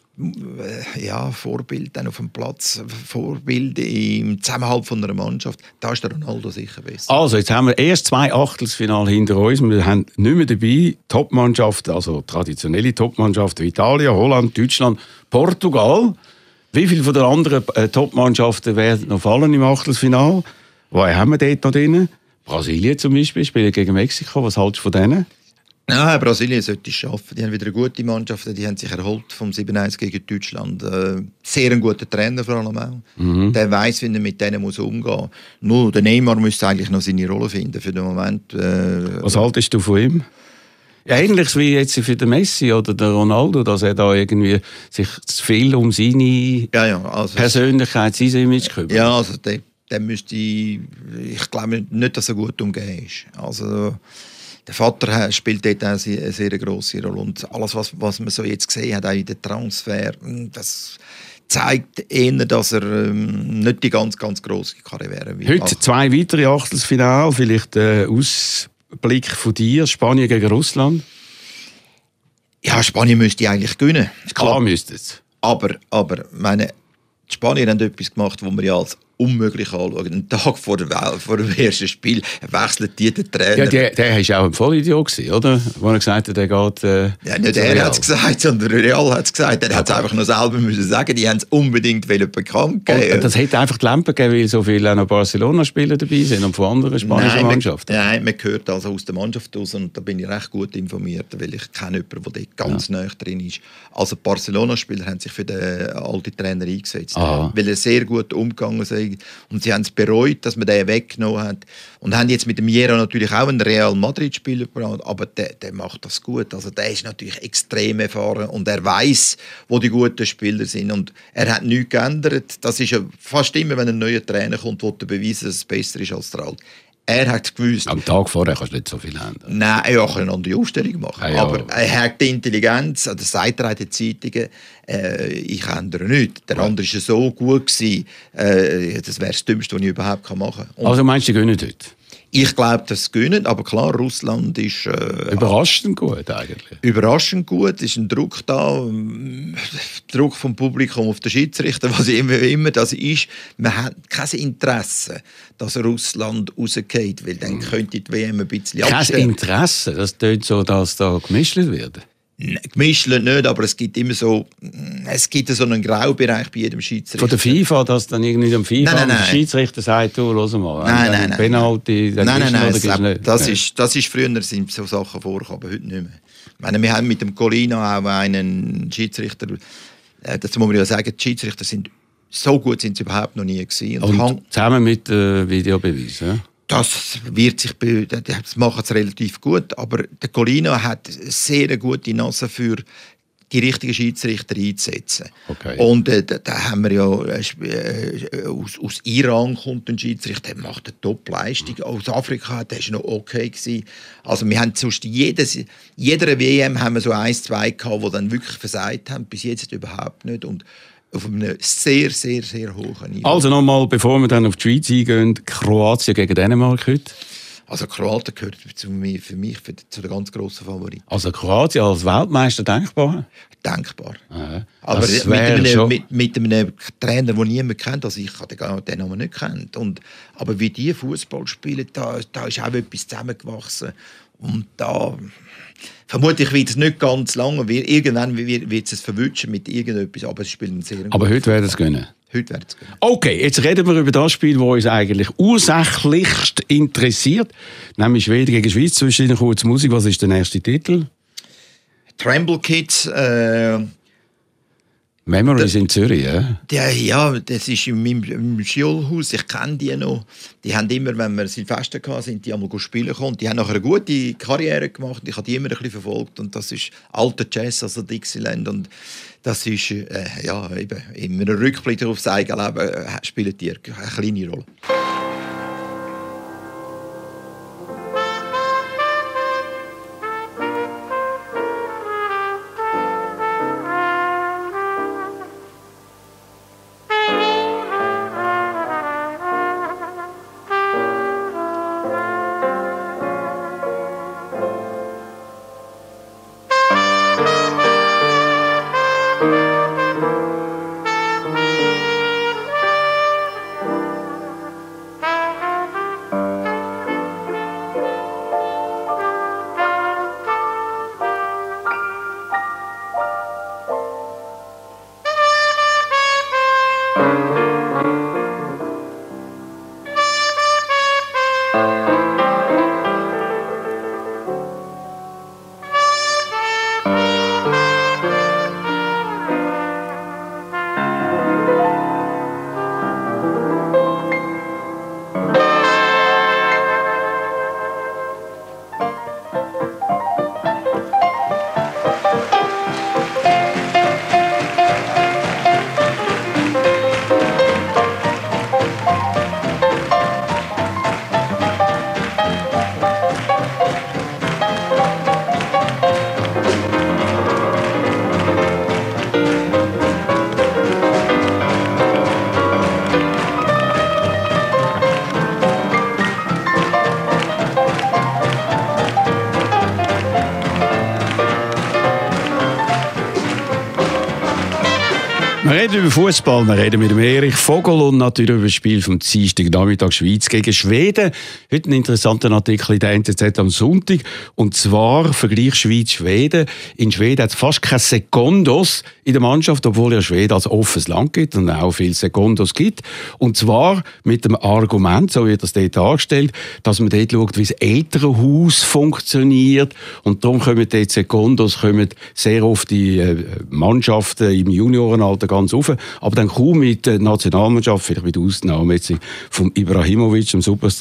Vorbild dann auf dem Platz, Vorbild im Zusammenhalt von einer Mannschaft, da ist der Ronaldo sicher besser. Also, jetzt haben wir erst 2 Achtelfinale hinter uns. Wir haben nicht mehr dabei Topmannschaften, also traditionelle Topmannschaften wie Italien, Holland, Deutschland, Portugal. Wie viele von den anderen Topmannschaften werden noch fallen im Achtelfinale? Woher haben wir dort noch drin? Brasilien zum Beispiel, spielen gegen Mexiko. Was hältst du von denen? Nein, Brasilien sollte es schaffen. Die haben wieder eine gute Mannschaft. Die haben sich erholt vom 7-1 gegen Deutschland. Sehr ein guter Trainer vor allem auch. Mhm. Der weiss, wie er mit denen umgehen muss. Nur der Neymar müsste eigentlich noch seine Rolle finden für den Moment. Was haltest du von ihm? Ja, ähnlich wie jetzt für den Messi oder den Ronaldo, dass er da irgendwie sich zu viel um seine Persönlichkeit, sein Image kümmert. Ja, also der müsste... Ich glaube nicht, dass er gut umgehen ist. Also... Der Vater spielt dort auch eine sehr grosse Rolle. Und alles, was man so jetzt gesehen hat, auch in den Transfer, das zeigt eher, dass er nicht die ganz, ganz grosse Karriere will. Heute 2 weitere Achtelfinale, vielleicht Ausblick von dir, Spanien gegen Russland? Ja, Spanien müsste eigentlich gewinnen. Klar müsste es. Aber meine, die Spanier haben etwas gemacht, was wir ja als unmöglich anschauen. Einen Tag vor dem ersten Spiel wechselt der Trainer. Ja, der war auch ein Vollidiot gewesen, oder? Wo er gesagt hat, der geht... ja, nicht er hat es gesagt, sondern Real hat es gesagt. Er hat es einfach noch selber müssen sagen. Die haben es unbedingt bekannt geben. Das hätte einfach die Lampe gegeben, weil so viele auch noch Barcelona-Spieler dabei sind und von anderen spanischen Mannschaften. Nein, man hört also aus der Mannschaft aus und da bin ich recht gut informiert, weil ich kenne jemanden, der dort ganz nah drin ist. Also die Barcelona-Spieler haben sich für den alten Trainer eingesetzt, weil er sehr gut umgegangen ist. Und sie haben es bereut, dass man den weggenommen hat. Und haben jetzt mit dem Hierro natürlich auch einen Real Madrid-Spieler gebracht. Aber der macht das gut. Also der ist natürlich extrem erfahren und er weiß, wo die guten Spieler sind. Und er hat nichts geändert. Das ist ja fast immer, wenn ein neuer Trainer kommt, will er beweisen, dass es besser ist als der alte. Er hat gewusst... Am Tag vorher kannst du nicht so viel ändern. Nein, er kann eine andere Aufstellung machen. Ja. Aber er hat die Intelligenz, das sagt er in den Zeitungen, ich ändere nichts. Der andere war so gut gewesen, das wäre das Dümmste, was ich überhaupt machen kann. Also meinst du, die gewinnen dort? Ich glaube, das gewinnen, aber klar, Russland ist... Überraschend gut eigentlich. Überraschend gut, ist ein Druck da, Druck vom Publikum auf den Schiedsrichter, was immer das ist. Man hat kein Interesse, dass Russland rausgeht, weil dann könnte die WM ein bisschen abstellen. Kein Interesse, das tönt so, dass da gemischt wird. Gemischt nicht, aber es gibt immer so, so einen Graubereich bei jedem Schiedsrichter. Von der FIFA, dass dann irgendwie dem FIFA der Schiedsrichter sagt, du, hör mal, nein. Penalty, das ist früher sind so Sachen vorgekommen, aber heute nicht mehr. Ich meine, wir haben mit dem Colina auch einen Schiedsrichter, das muss man ja sagen, die Schiedsrichter sind so gut sind sie überhaupt noch nie gewesen. Und zusammen mit Videobeweis, ja? Das machen sie relativ gut, aber der Colina hat sehr eine gute Nase für die richtigen Schiedsrichter einzusetzen. Okay. Und da haben wir ja aus Iran kommt ein Schiedsrichter, der macht eine Top-Leistung. Aus Afrika, der war noch okay gewesen. Also wir haben sonst jeder WM haben wir so 1-2 gehabt, die dann wirklich versagt haben. Bis jetzt überhaupt nicht. Und auf einem sehr, sehr, sehr hohen Niveau. Also nochmal, bevor wir dann auf die Schweiz eingehen, Kroatien gegen Dänemark heute. Also Kroatien gehört für mich zu den ganz grossen Favoriten. Also Kroatien als Weltmeister denkbar? Denkbar. Aha. Aber mit einem Trainer, den niemand kennt, also ich habe den Namen nicht kennt. Aber wie die Fußball spielen, da ist auch etwas zusammengewachsen. Und da vermutlich wird es nicht ganz lange, irgendwann wird es verwutschen mit irgendetwas, aber es spielen sehr gut. Aber heute werden es gewinnen. Okay, jetzt reden wir über das Spiel, das uns eigentlich ursächlichst interessiert, nämlich Schweden gegen Schweiz. Zwischen kurz Musik, was ist der nächste Titel? Tremble Kids. Memories in Zürich, ja? Ja, das ist in meinem Schulhaus. Ich kenne die noch. Die haben immer, wenn wir Silvester hatten, sind die einmal spielen gekommen. Die haben nachher eine gute Karriere gemacht. Ich habe die immer ein bisschen verfolgt. Und das ist alter Jazz, also Dixieland. Und das ist, eben, in einem Rückblick auf das eigene Leben spielen die eine kleine Rolle. Wir reden über Fußball, wir reden mit dem Erich Vogel und natürlich über das Spiel vom Dienstagnachmittag Schweiz gegen Schweden. Heute ein interessanter Artikel in der NZZ am Sonntag. Und zwar Vergleich Schweiz-Schweden. In Schweden hat es fast keine Sekundos in der Mannschaft, obwohl ja Schweden als offenes Land gibt und auch viele Sekundos gibt. Und zwar mit dem Argument, so wird das dort dargestellt, dass man dort schaut, wie das Elternhaus funktioniert. Und darum kommen dort Sekundos sehr oft die Mannschaften im Juniorenalter ganz rauf. Aber dann kaum mit der Nationalmannschaft, vielleicht mit Ausnahme jetzt von Ibrahimovic, dem Superstar,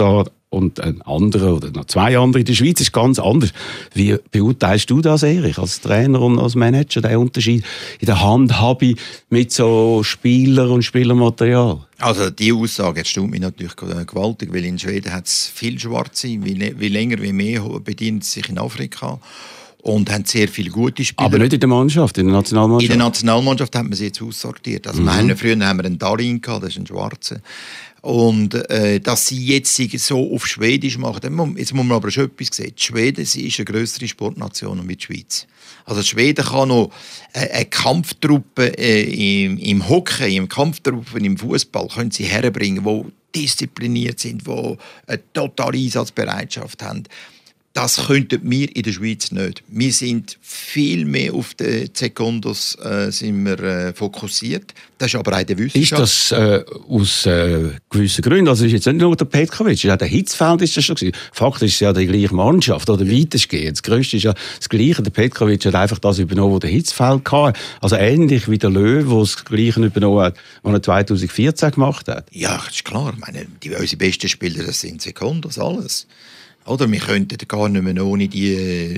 und ein anderer oder noch 2 andere in der Schweiz ist ganz anders. Wie beurteilst du das, Erich, als Trainer und als Manager, den Unterschied in der Handhabung mit so Spielern und Spielermaterial? Also die Aussage erstaunt mich natürlich gewaltig, weil in Schweden hat es viel Schwarze, wie länger wie mehr bedient sich in Afrika. Und haben sehr viele gute Spieler. Aber nicht in der Mannschaft, in der Nationalmannschaft? In der Nationalmannschaft haben wir sie jetzt aussortiert. Also früher haben wir einen Darin gehabt, das ist ein Schwarzer. Und dass sie jetzt so auf Schwedisch machen, jetzt muss man aber schon etwas sehen. Die Schweden ist eine grössere Sportnation als die Schweiz. Also die Schweden kann noch eine Kampftruppe im Hockey, im Kampftruppen im Fußball können sie herbringen, die diszipliniert sind, die eine totale Einsatzbereitschaft haben. Das könnten wir in der Schweiz nicht. Wir sind viel mehr auf die Sekundos fokussiert. Das ist aber auch der Wissenschaft. Ist das aus gewissen Gründen? Also ist jetzt nicht nur der Petkovic, auch der Hitzfeld ist das schon gewesen. Faktisch ist es ja die gleiche Mannschaft, oder weitestgehend. Das Größte ist ja das Gleiche. Der Petkovic hat einfach das übernommen, was der Hitzfeld hatte. Also ähnlich wie der Löw, der das Gleiche übernommen hat, was er 2014 gemacht hat. Ja, das ist klar. Ich meine, unsere besten Spieler, das sind Sekundos, alles. Oder wir könnten gar nicht mehr ohne die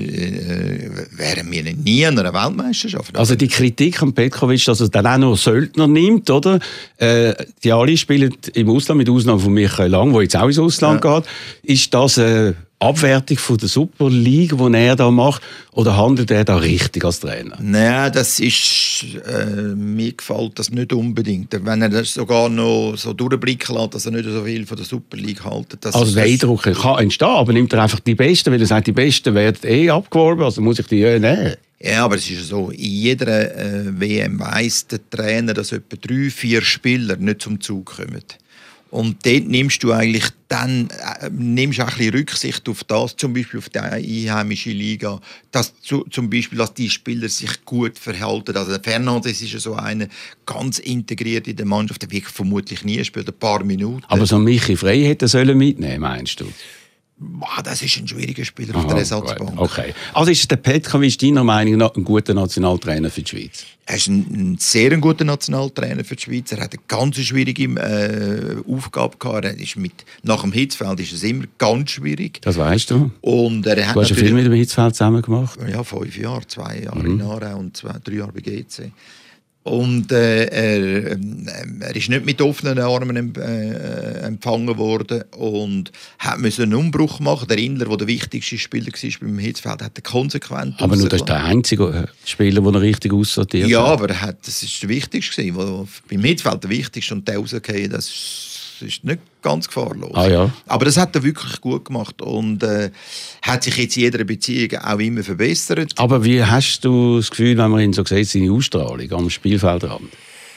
wären wir nie an einer Weltmeisterschaft. Also die Kritik an Petkovic, dass er dann auch noch Söldner nimmt, oder? Die alle spielen im Ausland, mit Ausnahme von Michael Lang, der jetzt auch ins Ausland geht. Ist das eine Abwertung von der Super League, die er da macht, oder handelt er da richtig als Trainer? Nein, das ist mir gefällt das nicht unbedingt. Wenn er das sogar noch so durchblicken lässt, dass er nicht so viel von der Super League hält. Also der Eindruck kann entstehen, aber nimmt er einfach die Besten, weil er sagt, die Besten werden abgeworben, also muss ich die nehmen. Ja, aber es ist so, in jeder WM weiss der Trainer, dass etwa 3-4 Spieler nicht zum Zug kommen. Und dort nimmst du eigentlich dann nimmst auch ein bisschen Rücksicht auf das, zum Beispiel auf die einheimische Liga, dass zum Beispiel, dass die Spieler sich gut verhalten. Also Fernandes ist ja so einer, ganz integriert in der Mannschaft, der wird vermutlich nie spielt, ein paar Minuten. Aber so Michi Frey hätte sollen mitnehmen, meinst du? Das ist ein schwieriger Spieler auf der Ersatzbank. Okay. Also ist der Petkovic deiner Meinung nach ein guter Nationaltrainer für die Schweiz? Er ist ein sehr guter Nationaltrainer für die Schweiz. Er hat eine ganz schwierige Aufgabe gehabt. Nach dem Hitzfeld ist es immer ganz schwierig. Das weißt du. Und du hast ja viel mit dem Hitzfeld zusammen gemacht. Ja, 5 Jahre, 2 Jahre in Aarau und 3 Jahre bei GC. Und er ist nicht mit offenen Armen empfangen worden und musste einen Umbruch machen. Der Inler, der wichtigste Spieler war beim Hitzfeld, hat konsequent. Aber nur das ist der einzige Spieler, der richtig aussortiert hat. Ja, aber das ist der wichtigste. Beim Hitzfeld der wichtigste und der rausgefallen, das ist nicht ganz gefahrlos. Ja. Aber das hat er wirklich gut gemacht und hat sich jetzt in jeder Beziehung auch immer verbessert. Aber wie hast du das Gefühl, wenn man ihn so sieht, seine Ausstrahlung am Spielfeldrand?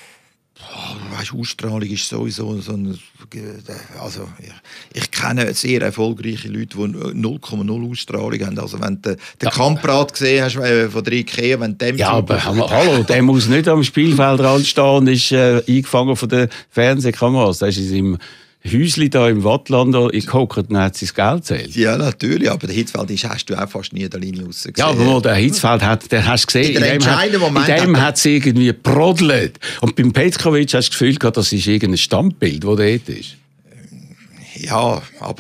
Weißt, Ausstrahlung ist sowieso so ein... Also, ich kenne sehr erfolgreiche Leute, die 0,0 Ausstrahlung haben. Also wenn du den Kamprat gesehen hast von der Ikea, wenn dem... Ja, aber hallo, der muss nicht am Spielfeldrand stehen und ist eingefangen von den Fernsehkameras. Der ist in seinem Häusli da im Wattland gehockt und hat sein Geld gezählt. Ja, natürlich, aber der Hitzfeld hast du auch fast nie in der Linie rausgesehen. Ja, aber der Hitzfeld hast du gesehen, in dem hat es irgendwie gebrodelt. Und beim Petkovic hast du das Gefühl gehabt, das ist irgendein Standbild, das dort ist. Ja, aber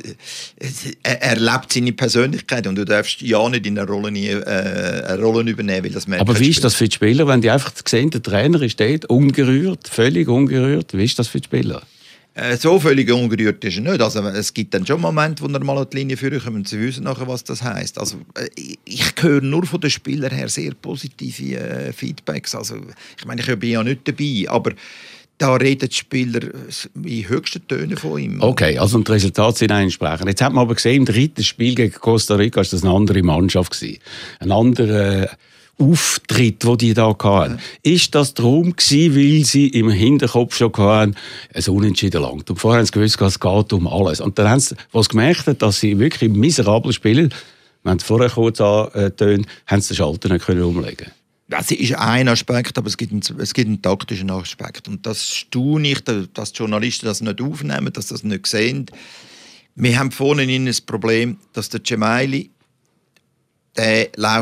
er lebt seine Persönlichkeit und du darfst ja nicht in eine Rolle übernehmen, weil das merkt. Aber wie ist das für die Spieler, wenn die einfach sehen, der Trainer ist dort ungerührt, völlig ungerührt? Wie ist das für die Spieler? So völlig ungerührt ist er nicht. Also, es gibt dann schon Momente, wo er mal an die Linie führen kommt und sie wissen nachher, was das heisst. Also, ich höre nur von den Spielern her sehr positive Feedbacks. Also, ich meine, ich bin ja nicht dabei, aber da reden die Spieler in höchsten Tönen von ihm. Okay, also die Resultate sind entsprechend. Jetzt hat man aber gesehen, im 3. Spiel gegen Costa Rica war das eine andere Mannschaft gewesen. Ein anderer Auftritt, den die da hatten. Ist das darum gewesen, weil sie im Hinterkopf schon hatten, ein Unentschieden langt? Und vorher haben sie gewusst, es geht um alles. Und dann haben sie, als sie gemerkt haben, dass sie wirklich miserabel spielen, wenn sie vorher kurz antönen, haben sie den Schalter nicht umlegen können. Das ist ein Aspekt, aber es gibt einen taktischen Aspekt. Und das staune ich, dass die Journalisten das nicht aufnehmen, dass das nicht sehen. Wir haben vorne ein Problem, dass der Cemaili, der läuft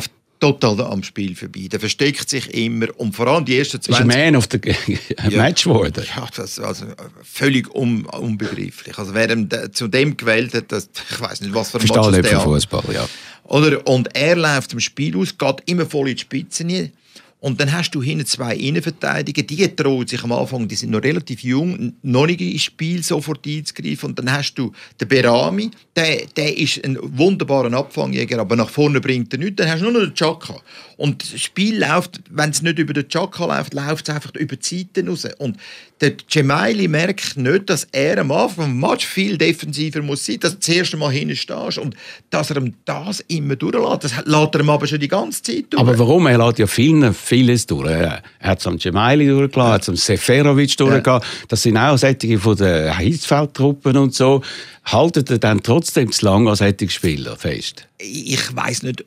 total am Spiel vorbei. Der versteckt sich immer und vor allem die ersten 20... Ist ein Man of the Match geworden. Ja, das ist also völlig unbegreiflich. Also wer zu dem gewählt hat, ich weiss nicht, was für ein Match ist der Fußball, ja. Oder? Und er läuft zum Spiel aus, geht immer voll in die Spitze rein. Und dann hast du hinten 2 Innenverteidiger, die trauen sich am Anfang, die sind noch relativ jung, noch nicht ins Spiel sofort einzugreifen. Und dann hast du den Berami, der ist ein wunderbarer Abfangjäger, aber nach vorne bringt er nichts. Dann hast du nur noch den Xhaka. Und das Spiel läuft, wenn es nicht über den Xhaka läuft, läuft es einfach über die Seiten raus. Und der Gemayli merkt nicht, dass er am Anfang des Match viel defensiver muss sein, dass du das erste Mal hinten stehst und dass er ihm das immer durchlässt. Das lässt er ihm aber schon die ganze Zeit durch. Aber warum? Er lässt ja vieles durch. Er hat es am Gemayli durchgelassen, er hat es am Seferovic durchgelassen. Das sind auch solche von den Hitzfeldtruppen und so. Haltet er dann trotzdem zu lange als Spieler fest? Ich weiss nicht.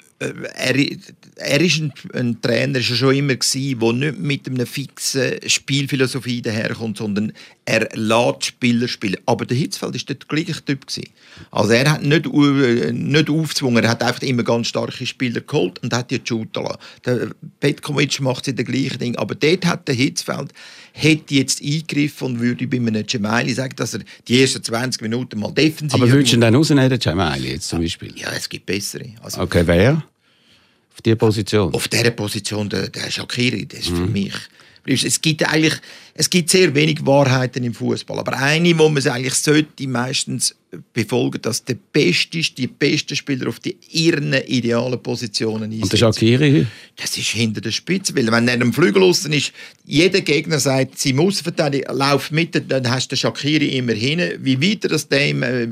Er ist ein Trainer, ist er schon immer gewesen, der nicht mit einer fixen Spielphilosophie daherkommt, sondern er lässt Spieler spielen. Aber der Hitzfeld war der gleiche Typ gewesen. Also er hat nicht aufgezwungen, er hat einfach immer ganz starke Spieler geholt und hat die shooten lassen. Der Petkovic macht es das gleiche Ding, aber dort hat der Hitzfeld jetzt eingegriffen und würde bei einem Gemayli sagen, dass er die ersten 20 Minuten mal defensiv... Aber würdest du ihn dann rausnehmen, den Gemayli jetzt zum Beispiel? Ja, es gibt bessere. Also, okay, wer? Auf dieser Position? Auf dieser Position, der Shaqiri, das ist für mich... Es gibt sehr wenig Wahrheiten im Fußball, aber eine, wo man es eigentlich sollte meistens befolgen, dass die besten Spieler auf die ihren idealen Positionen einsetzen. Und der Shaqiri? Das ist hinter der Spitze, weil wenn er am Flügel aussen ist, jeder Gegner sagt, sie muss verteidigen, lauf mit, dann hast du den Shaqiri immer hin. Wie weiter das der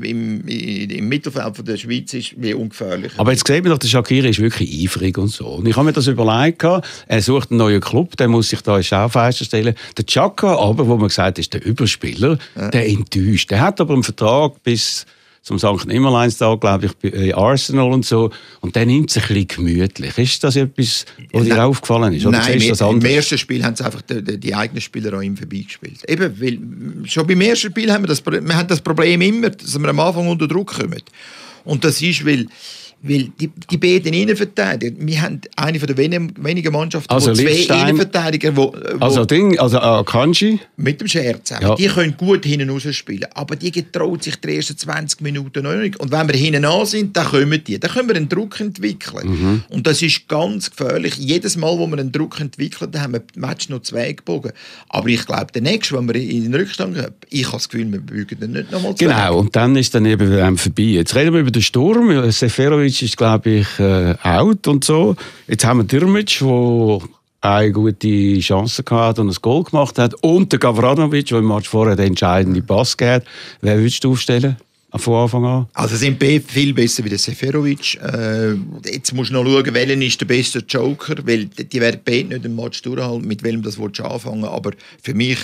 im Mittelfeld von der Schweiz ist, wie ungefährlich. Aber jetzt sieht man doch, der Shaqiri ist wirklich eifrig und so. Und ich habe mir das überlegt, er sucht einen neuen Club, der muss sich da ins Schaufenster stellen. Der Xhaka aber, wo man gesagt hat, ist der Überspieler, der enttäuscht. Der hat aber einen Vertrag bis zum St. Nimmerleinstag, glaube ich, bei Arsenal und so. Und der nimmt es ein bisschen gemütlich. Ist das etwas, was dir aufgefallen ist? Oder nein, im ersten Spiel haben sie einfach die eigenen Spieler an ihm vorbeigespielt. Eben, weil schon beim ersten Spiel haben wir das Problem immer, dass wir am Anfang unter Druck kommen. Und das ist, weil die beiden Innenverteidiger, wir haben eine von der wenigen Mannschaften, also wo zwei Innenverteidiger, also Akanji mit dem Scherz, ja. Die können gut hinten raus spielen, aber die getraut sich die ersten 20 Minuten noch nicht. Und wenn wir hinten an sind, dann können wir einen Druck entwickeln. Und das ist ganz gefährlich. Jedes Mal, wo wir einen Druck entwickeln, dann haben wir das Match noch 2 gebogen. Aber ich glaube, der nächste, wenn wir in den Rückstand gehen, ich habe das Gefühl, wir bügen dann nicht nochmal 2. Genau, und dann ist dann eben vorbei. Jetzt reden wir über den Sturm. Seferovic ist, glaube ich, out und so. Jetzt haben wir Dürmic, der eine gute Chance hatte und ein Goal gemacht hat. Und der Gavranovic, der im Match vorher den entscheidenden Pass gegeben hat. Wer würdest du aufstellen? Von Anfang an? Also sind viel besser wie der Seferovic. Jetzt musst du noch schauen, welcher ist der beste Joker, weil die werden beide nicht im Match durchhalten, mit welchem das willst du anfangen. Aber für mich...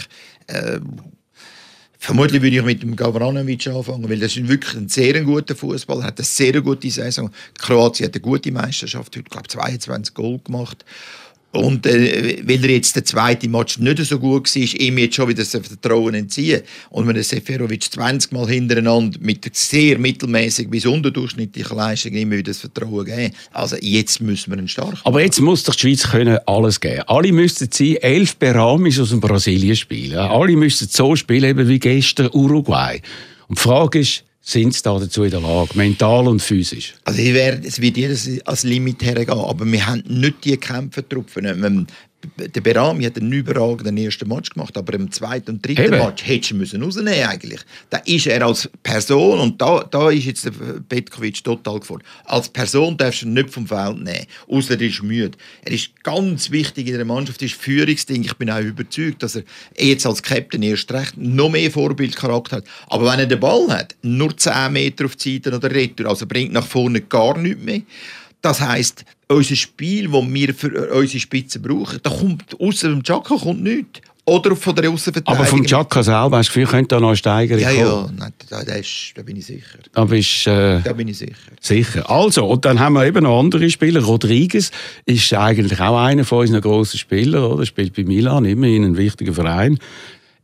vermutlich würde ich mit dem Gavranovic anfangen, weil das ist wirklich ein sehr guter Fußballer, hat eine sehr gute Saison. Kroatien hat eine gute Meisterschaft, heute glaube ich 22 Goal gemacht. Und weil er jetzt der zweite Match nicht so gut war, ihm jetzt schon wieder das Vertrauen entziehen. Und wenn der Seferovic 20 Mal hintereinander mit sehr mittelmäßig bis unterdurchschnittlicher Leistung immer wieder das Vertrauen geben. Also jetzt müssen wir ihn stark machen. Aber jetzt muss doch die Schweiz können alles geben. Alle müssten 11 Beramis aus dem Brasilien spielen. Alle müssten so spielen eben wie gestern Uruguay. Und die Frage ist, sind sie dazu in der Lage, mental und physisch? Also es wird jedes als Limit hergehen, aber wir haben nicht die Kämpfertruppen. Der Berami hat einen überragenden ersten Match gemacht, aber im zweiten und dritten Match hättest du müssen rausnehmen eigentlich. Da ist er als Person, und da ist jetzt der Petkovic total gefordert. Als Person darfst du ihn nicht vom Feld nehmen, außer er ist müde. Er ist ganz wichtig in der Mannschaft, das ist Führungsding. Ich bin auch überzeugt, dass er jetzt als Captain erst recht noch mehr Vorbildcharakter hat. Aber wenn er den Ball hat, nur 10 Meter auf die Seite oder Retour, also bringt nach vorne gar nichts mehr. Das heisst, unser Spiel, das wir für unsere Spitze brauchen, da kommt ausser dem Xhaka kommt nichts. Oder von der Aussenverteidigung. Aber vom Xhaka selber hast du das Gefühl, könnte da noch eine Steigerung kommen? Ja, nein, da bin ich sicher. Da bin ich sicher. Sicher. Also, und dann haben wir eben noch andere Spieler. Rodriguez ist eigentlich auch einer von unseren grossen Spielern, oder? Spielt bei Milan, immerhin ein wichtiger Verein.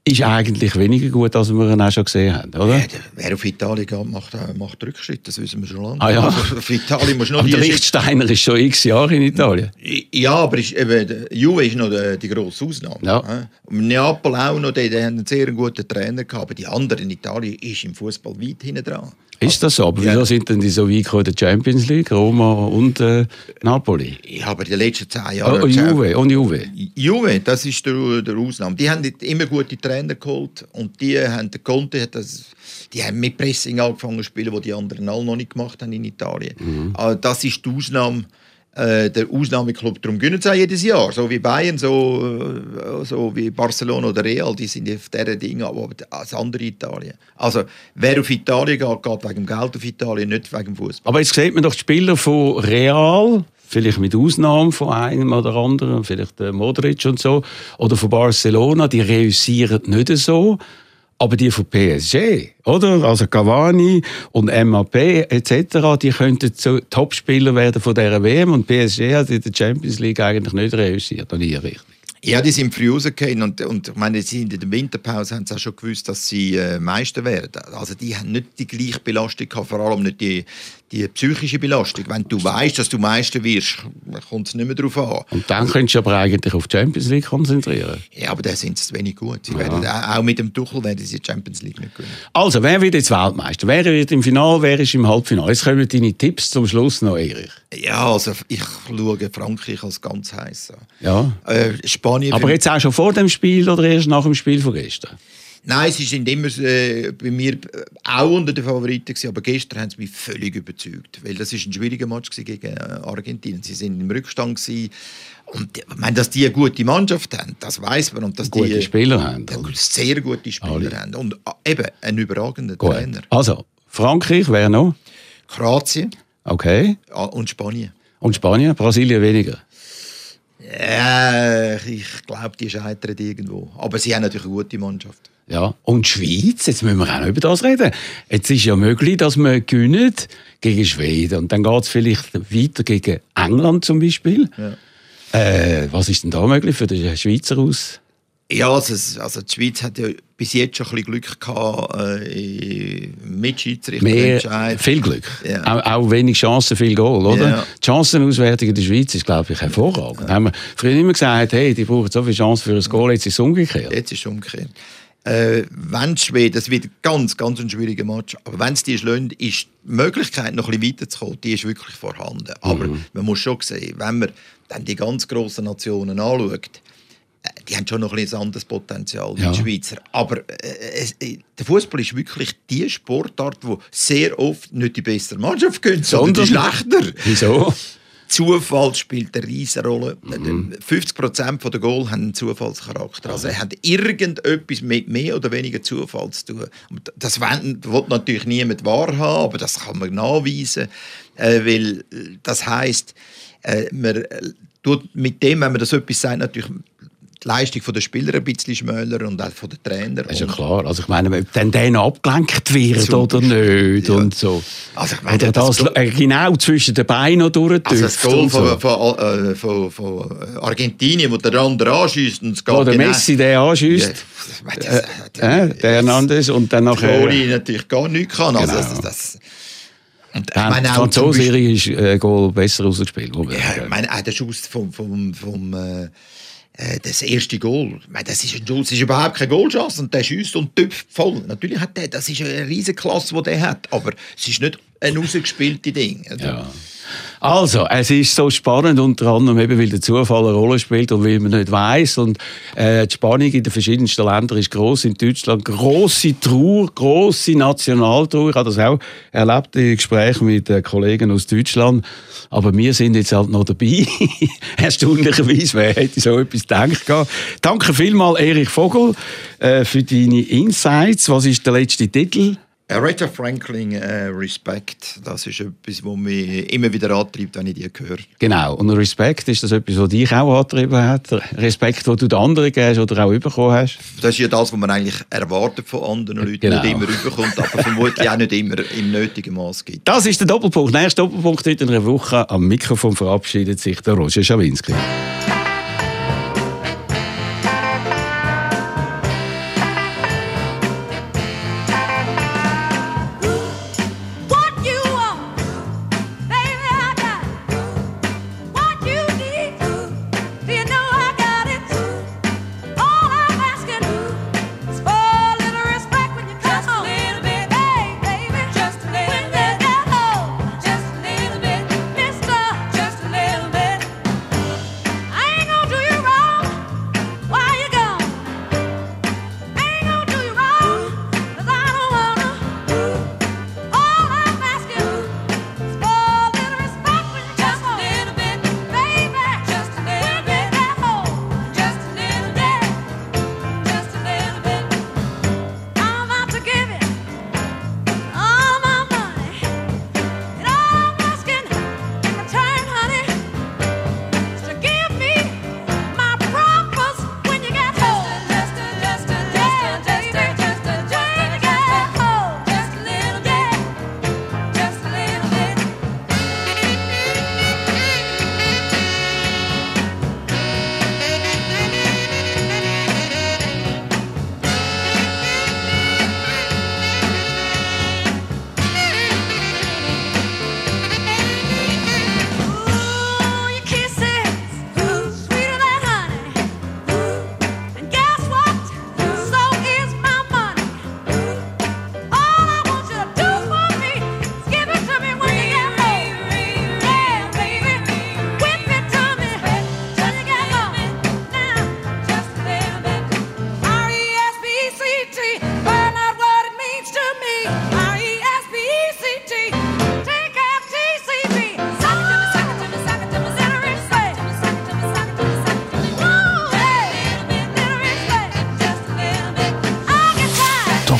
ist eigentlich weniger gut, als wir ihn auch schon gesehen haben, oder? Ja, wer auf Italien geht, macht Rückschritt, das wissen wir schon lange. Ah, ja. Also auf Italien muss noch Aber der Lichtsteiner ist schon x Jahre in Italien. Ja, aber Juve ist noch die grosse Ausnahme. Ja. Und Neapel auch noch, die haben einen sehr guten Trainer gehabt, aber die anderen in Italien ist im Fußball weit hinten dran. Ist das so? Aber wieso sind denn die so weit gekommen in der Champions League, Roma und Napoli? Ja, aber die letzten 10 Jahre... Und Juve. Juve, das ist der Ausnahme. Die haben immer gute Trainer geholt und die haben den Conte, die haben mit Pressing angefangen zu spielen, die anderen alle noch nicht gemacht haben in Italien. Das ist die Ausnahme. Der Ausnahmeklub, darum gewinnen sie auch jedes Jahr. So wie Bayern, so wie Barcelona oder Real, die sind auf diesen Dingen, aber als andere Italien. Also, wer auf Italien geht wegen dem Geld auf Italien, nicht wegen dem Fußball. Aber jetzt sieht man doch die Spieler von Real, vielleicht mit Ausnahme von einem oder anderen, vielleicht Modric und so, oder von Barcelona, die reüssieren nicht so. Aber die von PSG, oder? Also Cavani und Mbappé etc., die könnten so Topspieler werden von dieser WM und PSG hat in der Champions League eigentlich nicht reüssiert, noch nie richtig. Ja, die sind früh rausgekommen und ich meine, sie in der Winterpause haben sie auch schon gewusst, dass sie Meister werden. Also die haben nicht die gleiche Belastung gehabt, vor allem nicht die psychische Belastung. Wenn du weißt, dass du Meister wirst, kommt es nicht mehr darauf an. Und dann könntest du aber eigentlich auf die Champions League konzentrieren. Ja, aber da sind sie wenig gut. Sie werden, auch mit dem Tuchel werden sie die Champions League nicht gewinnen. Also, wer wird jetzt Weltmeister? Wer wird im Finale, wer ist im Halbfinale? Jetzt kommen deine Tipps zum Schluss noch, Erich. Ja, also ich schaue Frankreich als ganz heiß an. Ja. Spanien. Aber jetzt auch schon vor dem Spiel oder erst nach dem Spiel von gestern? Nein, sie sind immer bei mir auch unter den Favoriten gewesen, aber gestern haben sie mich völlig überzeugt, weil das ist ein schwieriger Match gegen Argentinien. Sie sind im Rückstand gewesen. Und ich meine, dass die eine gute Mannschaft haben, das weiß man, und dass gute die Spieler haben, sehr gute Spieler haben und eben einen überragenden Trainer. Also Frankreich, wer noch? Kroatien. Okay. Und Spanien. Und Spanien, Brasilien weniger. Ja, ich glaube, die scheitern irgendwo. Aber sie haben natürlich eine gute Mannschaft. Ja, und die Schweiz, jetzt müssen wir auch noch über das reden. Jetzt ist ja möglich, dass wir gewinnen gegen Schweden. Und dann geht es vielleicht weiter gegen England zum Beispiel. Ja. Was ist denn da möglich für den Schweizer aus? Ja, also die Schweiz hat ja bis jetzt schon ein bisschen Glück gehabt mit Schiedsrichterentscheid. Viel Glück. Ja. Auch wenig Chancen, viel Goal, oder? Ja. Die Chancenauswertung in der Schweiz ist, glaube ich, hervorragend. Ja. Da haben wir früher immer gesagt, hey, die brauchen so viel Chance für ein Goal, jetzt ist es umgekehrt. Jetzt ist es umgekehrt. Wenn Schweden, das wird ganz, ganz ein schwieriger Match, aber wenn es die schlagen, ist die Möglichkeit, noch ein bisschen weiterzukommen, die ist wirklich vorhanden. Aber man muss schon sehen, wenn man dann die ganz grossen Nationen anschaut, die haben schon noch ein bisschen anderes Potenzial wie die Schweizer. Aber der Fußball ist wirklich die Sportart, die sehr oft nicht die bessere Mannschaft gönnt, sondern die schlechter. Wieso? Zufall spielt eine riesige Rolle. 50% der Goal haben einen Zufallscharakter. Also er hat irgendetwas mit mehr oder weniger Zufall zu tun. Das will natürlich niemand wahrhaben, aber das kann man nachweisen. Weil das heisst, man tut mit dem, wenn man das etwas sagt, natürlich die Leistung der Spieler ein bisschen schmäler und auch von den Trainer. Das ist ja klar. Also ich meine, ob dann der abgelenkt wird oder nicht und so. Also ich meine, oder das genau zwischen den Beinen noch durchdrückt. Also das Goal von Argentinien, wo der andere anschießt und es geht wo der Messi den anschießt. Der Hernandez und dann nachher... Goalie natürlich gar nichts kann. Genau. Also und ich meine, die Franzosen ist Goal besser rausgespielt. Ja, ich meine, auch der Schuss das erste Goal, ich meine, das ist ein Schuss, das ist überhaupt kein Goalschuss und der schießt und tüpft voll. Natürlich hat der, das ist eine riesige Klasse, die der hat, aber es ist nicht ein rausgespielte Ding. Ja. Also, es ist so spannend, unter anderem eben, weil der Zufall eine Rolle spielt und weil man nicht weiss. Und die Spannung in den verschiedensten Ländern ist gross. In Deutschland grosse Trauer, grosse Nationaltrauer. Ich habe das auch erlebt in Gesprächen mit Kollegen aus Deutschland. Aber wir sind jetzt halt noch dabei. Erstaunlicherweise, wer hätte so etwas gedacht. Danke vielmals, Erich Vogel, für deine Insights. Was ist der letzte Titel? Aretha Franklin, Respect, das ist etwas, was mich immer wieder antreibt, wenn ich die höre. Genau, und Respekt, ist das etwas, was dich auch angetrieben hat? Respekt, den du den anderen gibst oder auch bekommen hast? Das ist ja das, was man eigentlich erwartet von anderen Leuten, nicht immer überkommt, aber vermutlich auch nicht immer im nötigen Maß gibt. Das ist der Doppelpunkt. Nächster Doppelpunkt in einer Woche. Am Mikrofon verabschiedet sich der Roger Schawinski.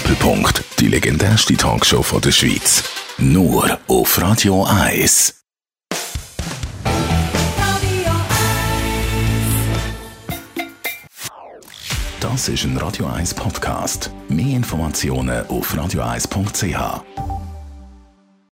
Doppelpunkt. Die legendärste Talkshow von der Schweiz. Nur auf Radio 1. Das ist ein Radio 1 Podcast. Mehr Informationen auf radio1.ch.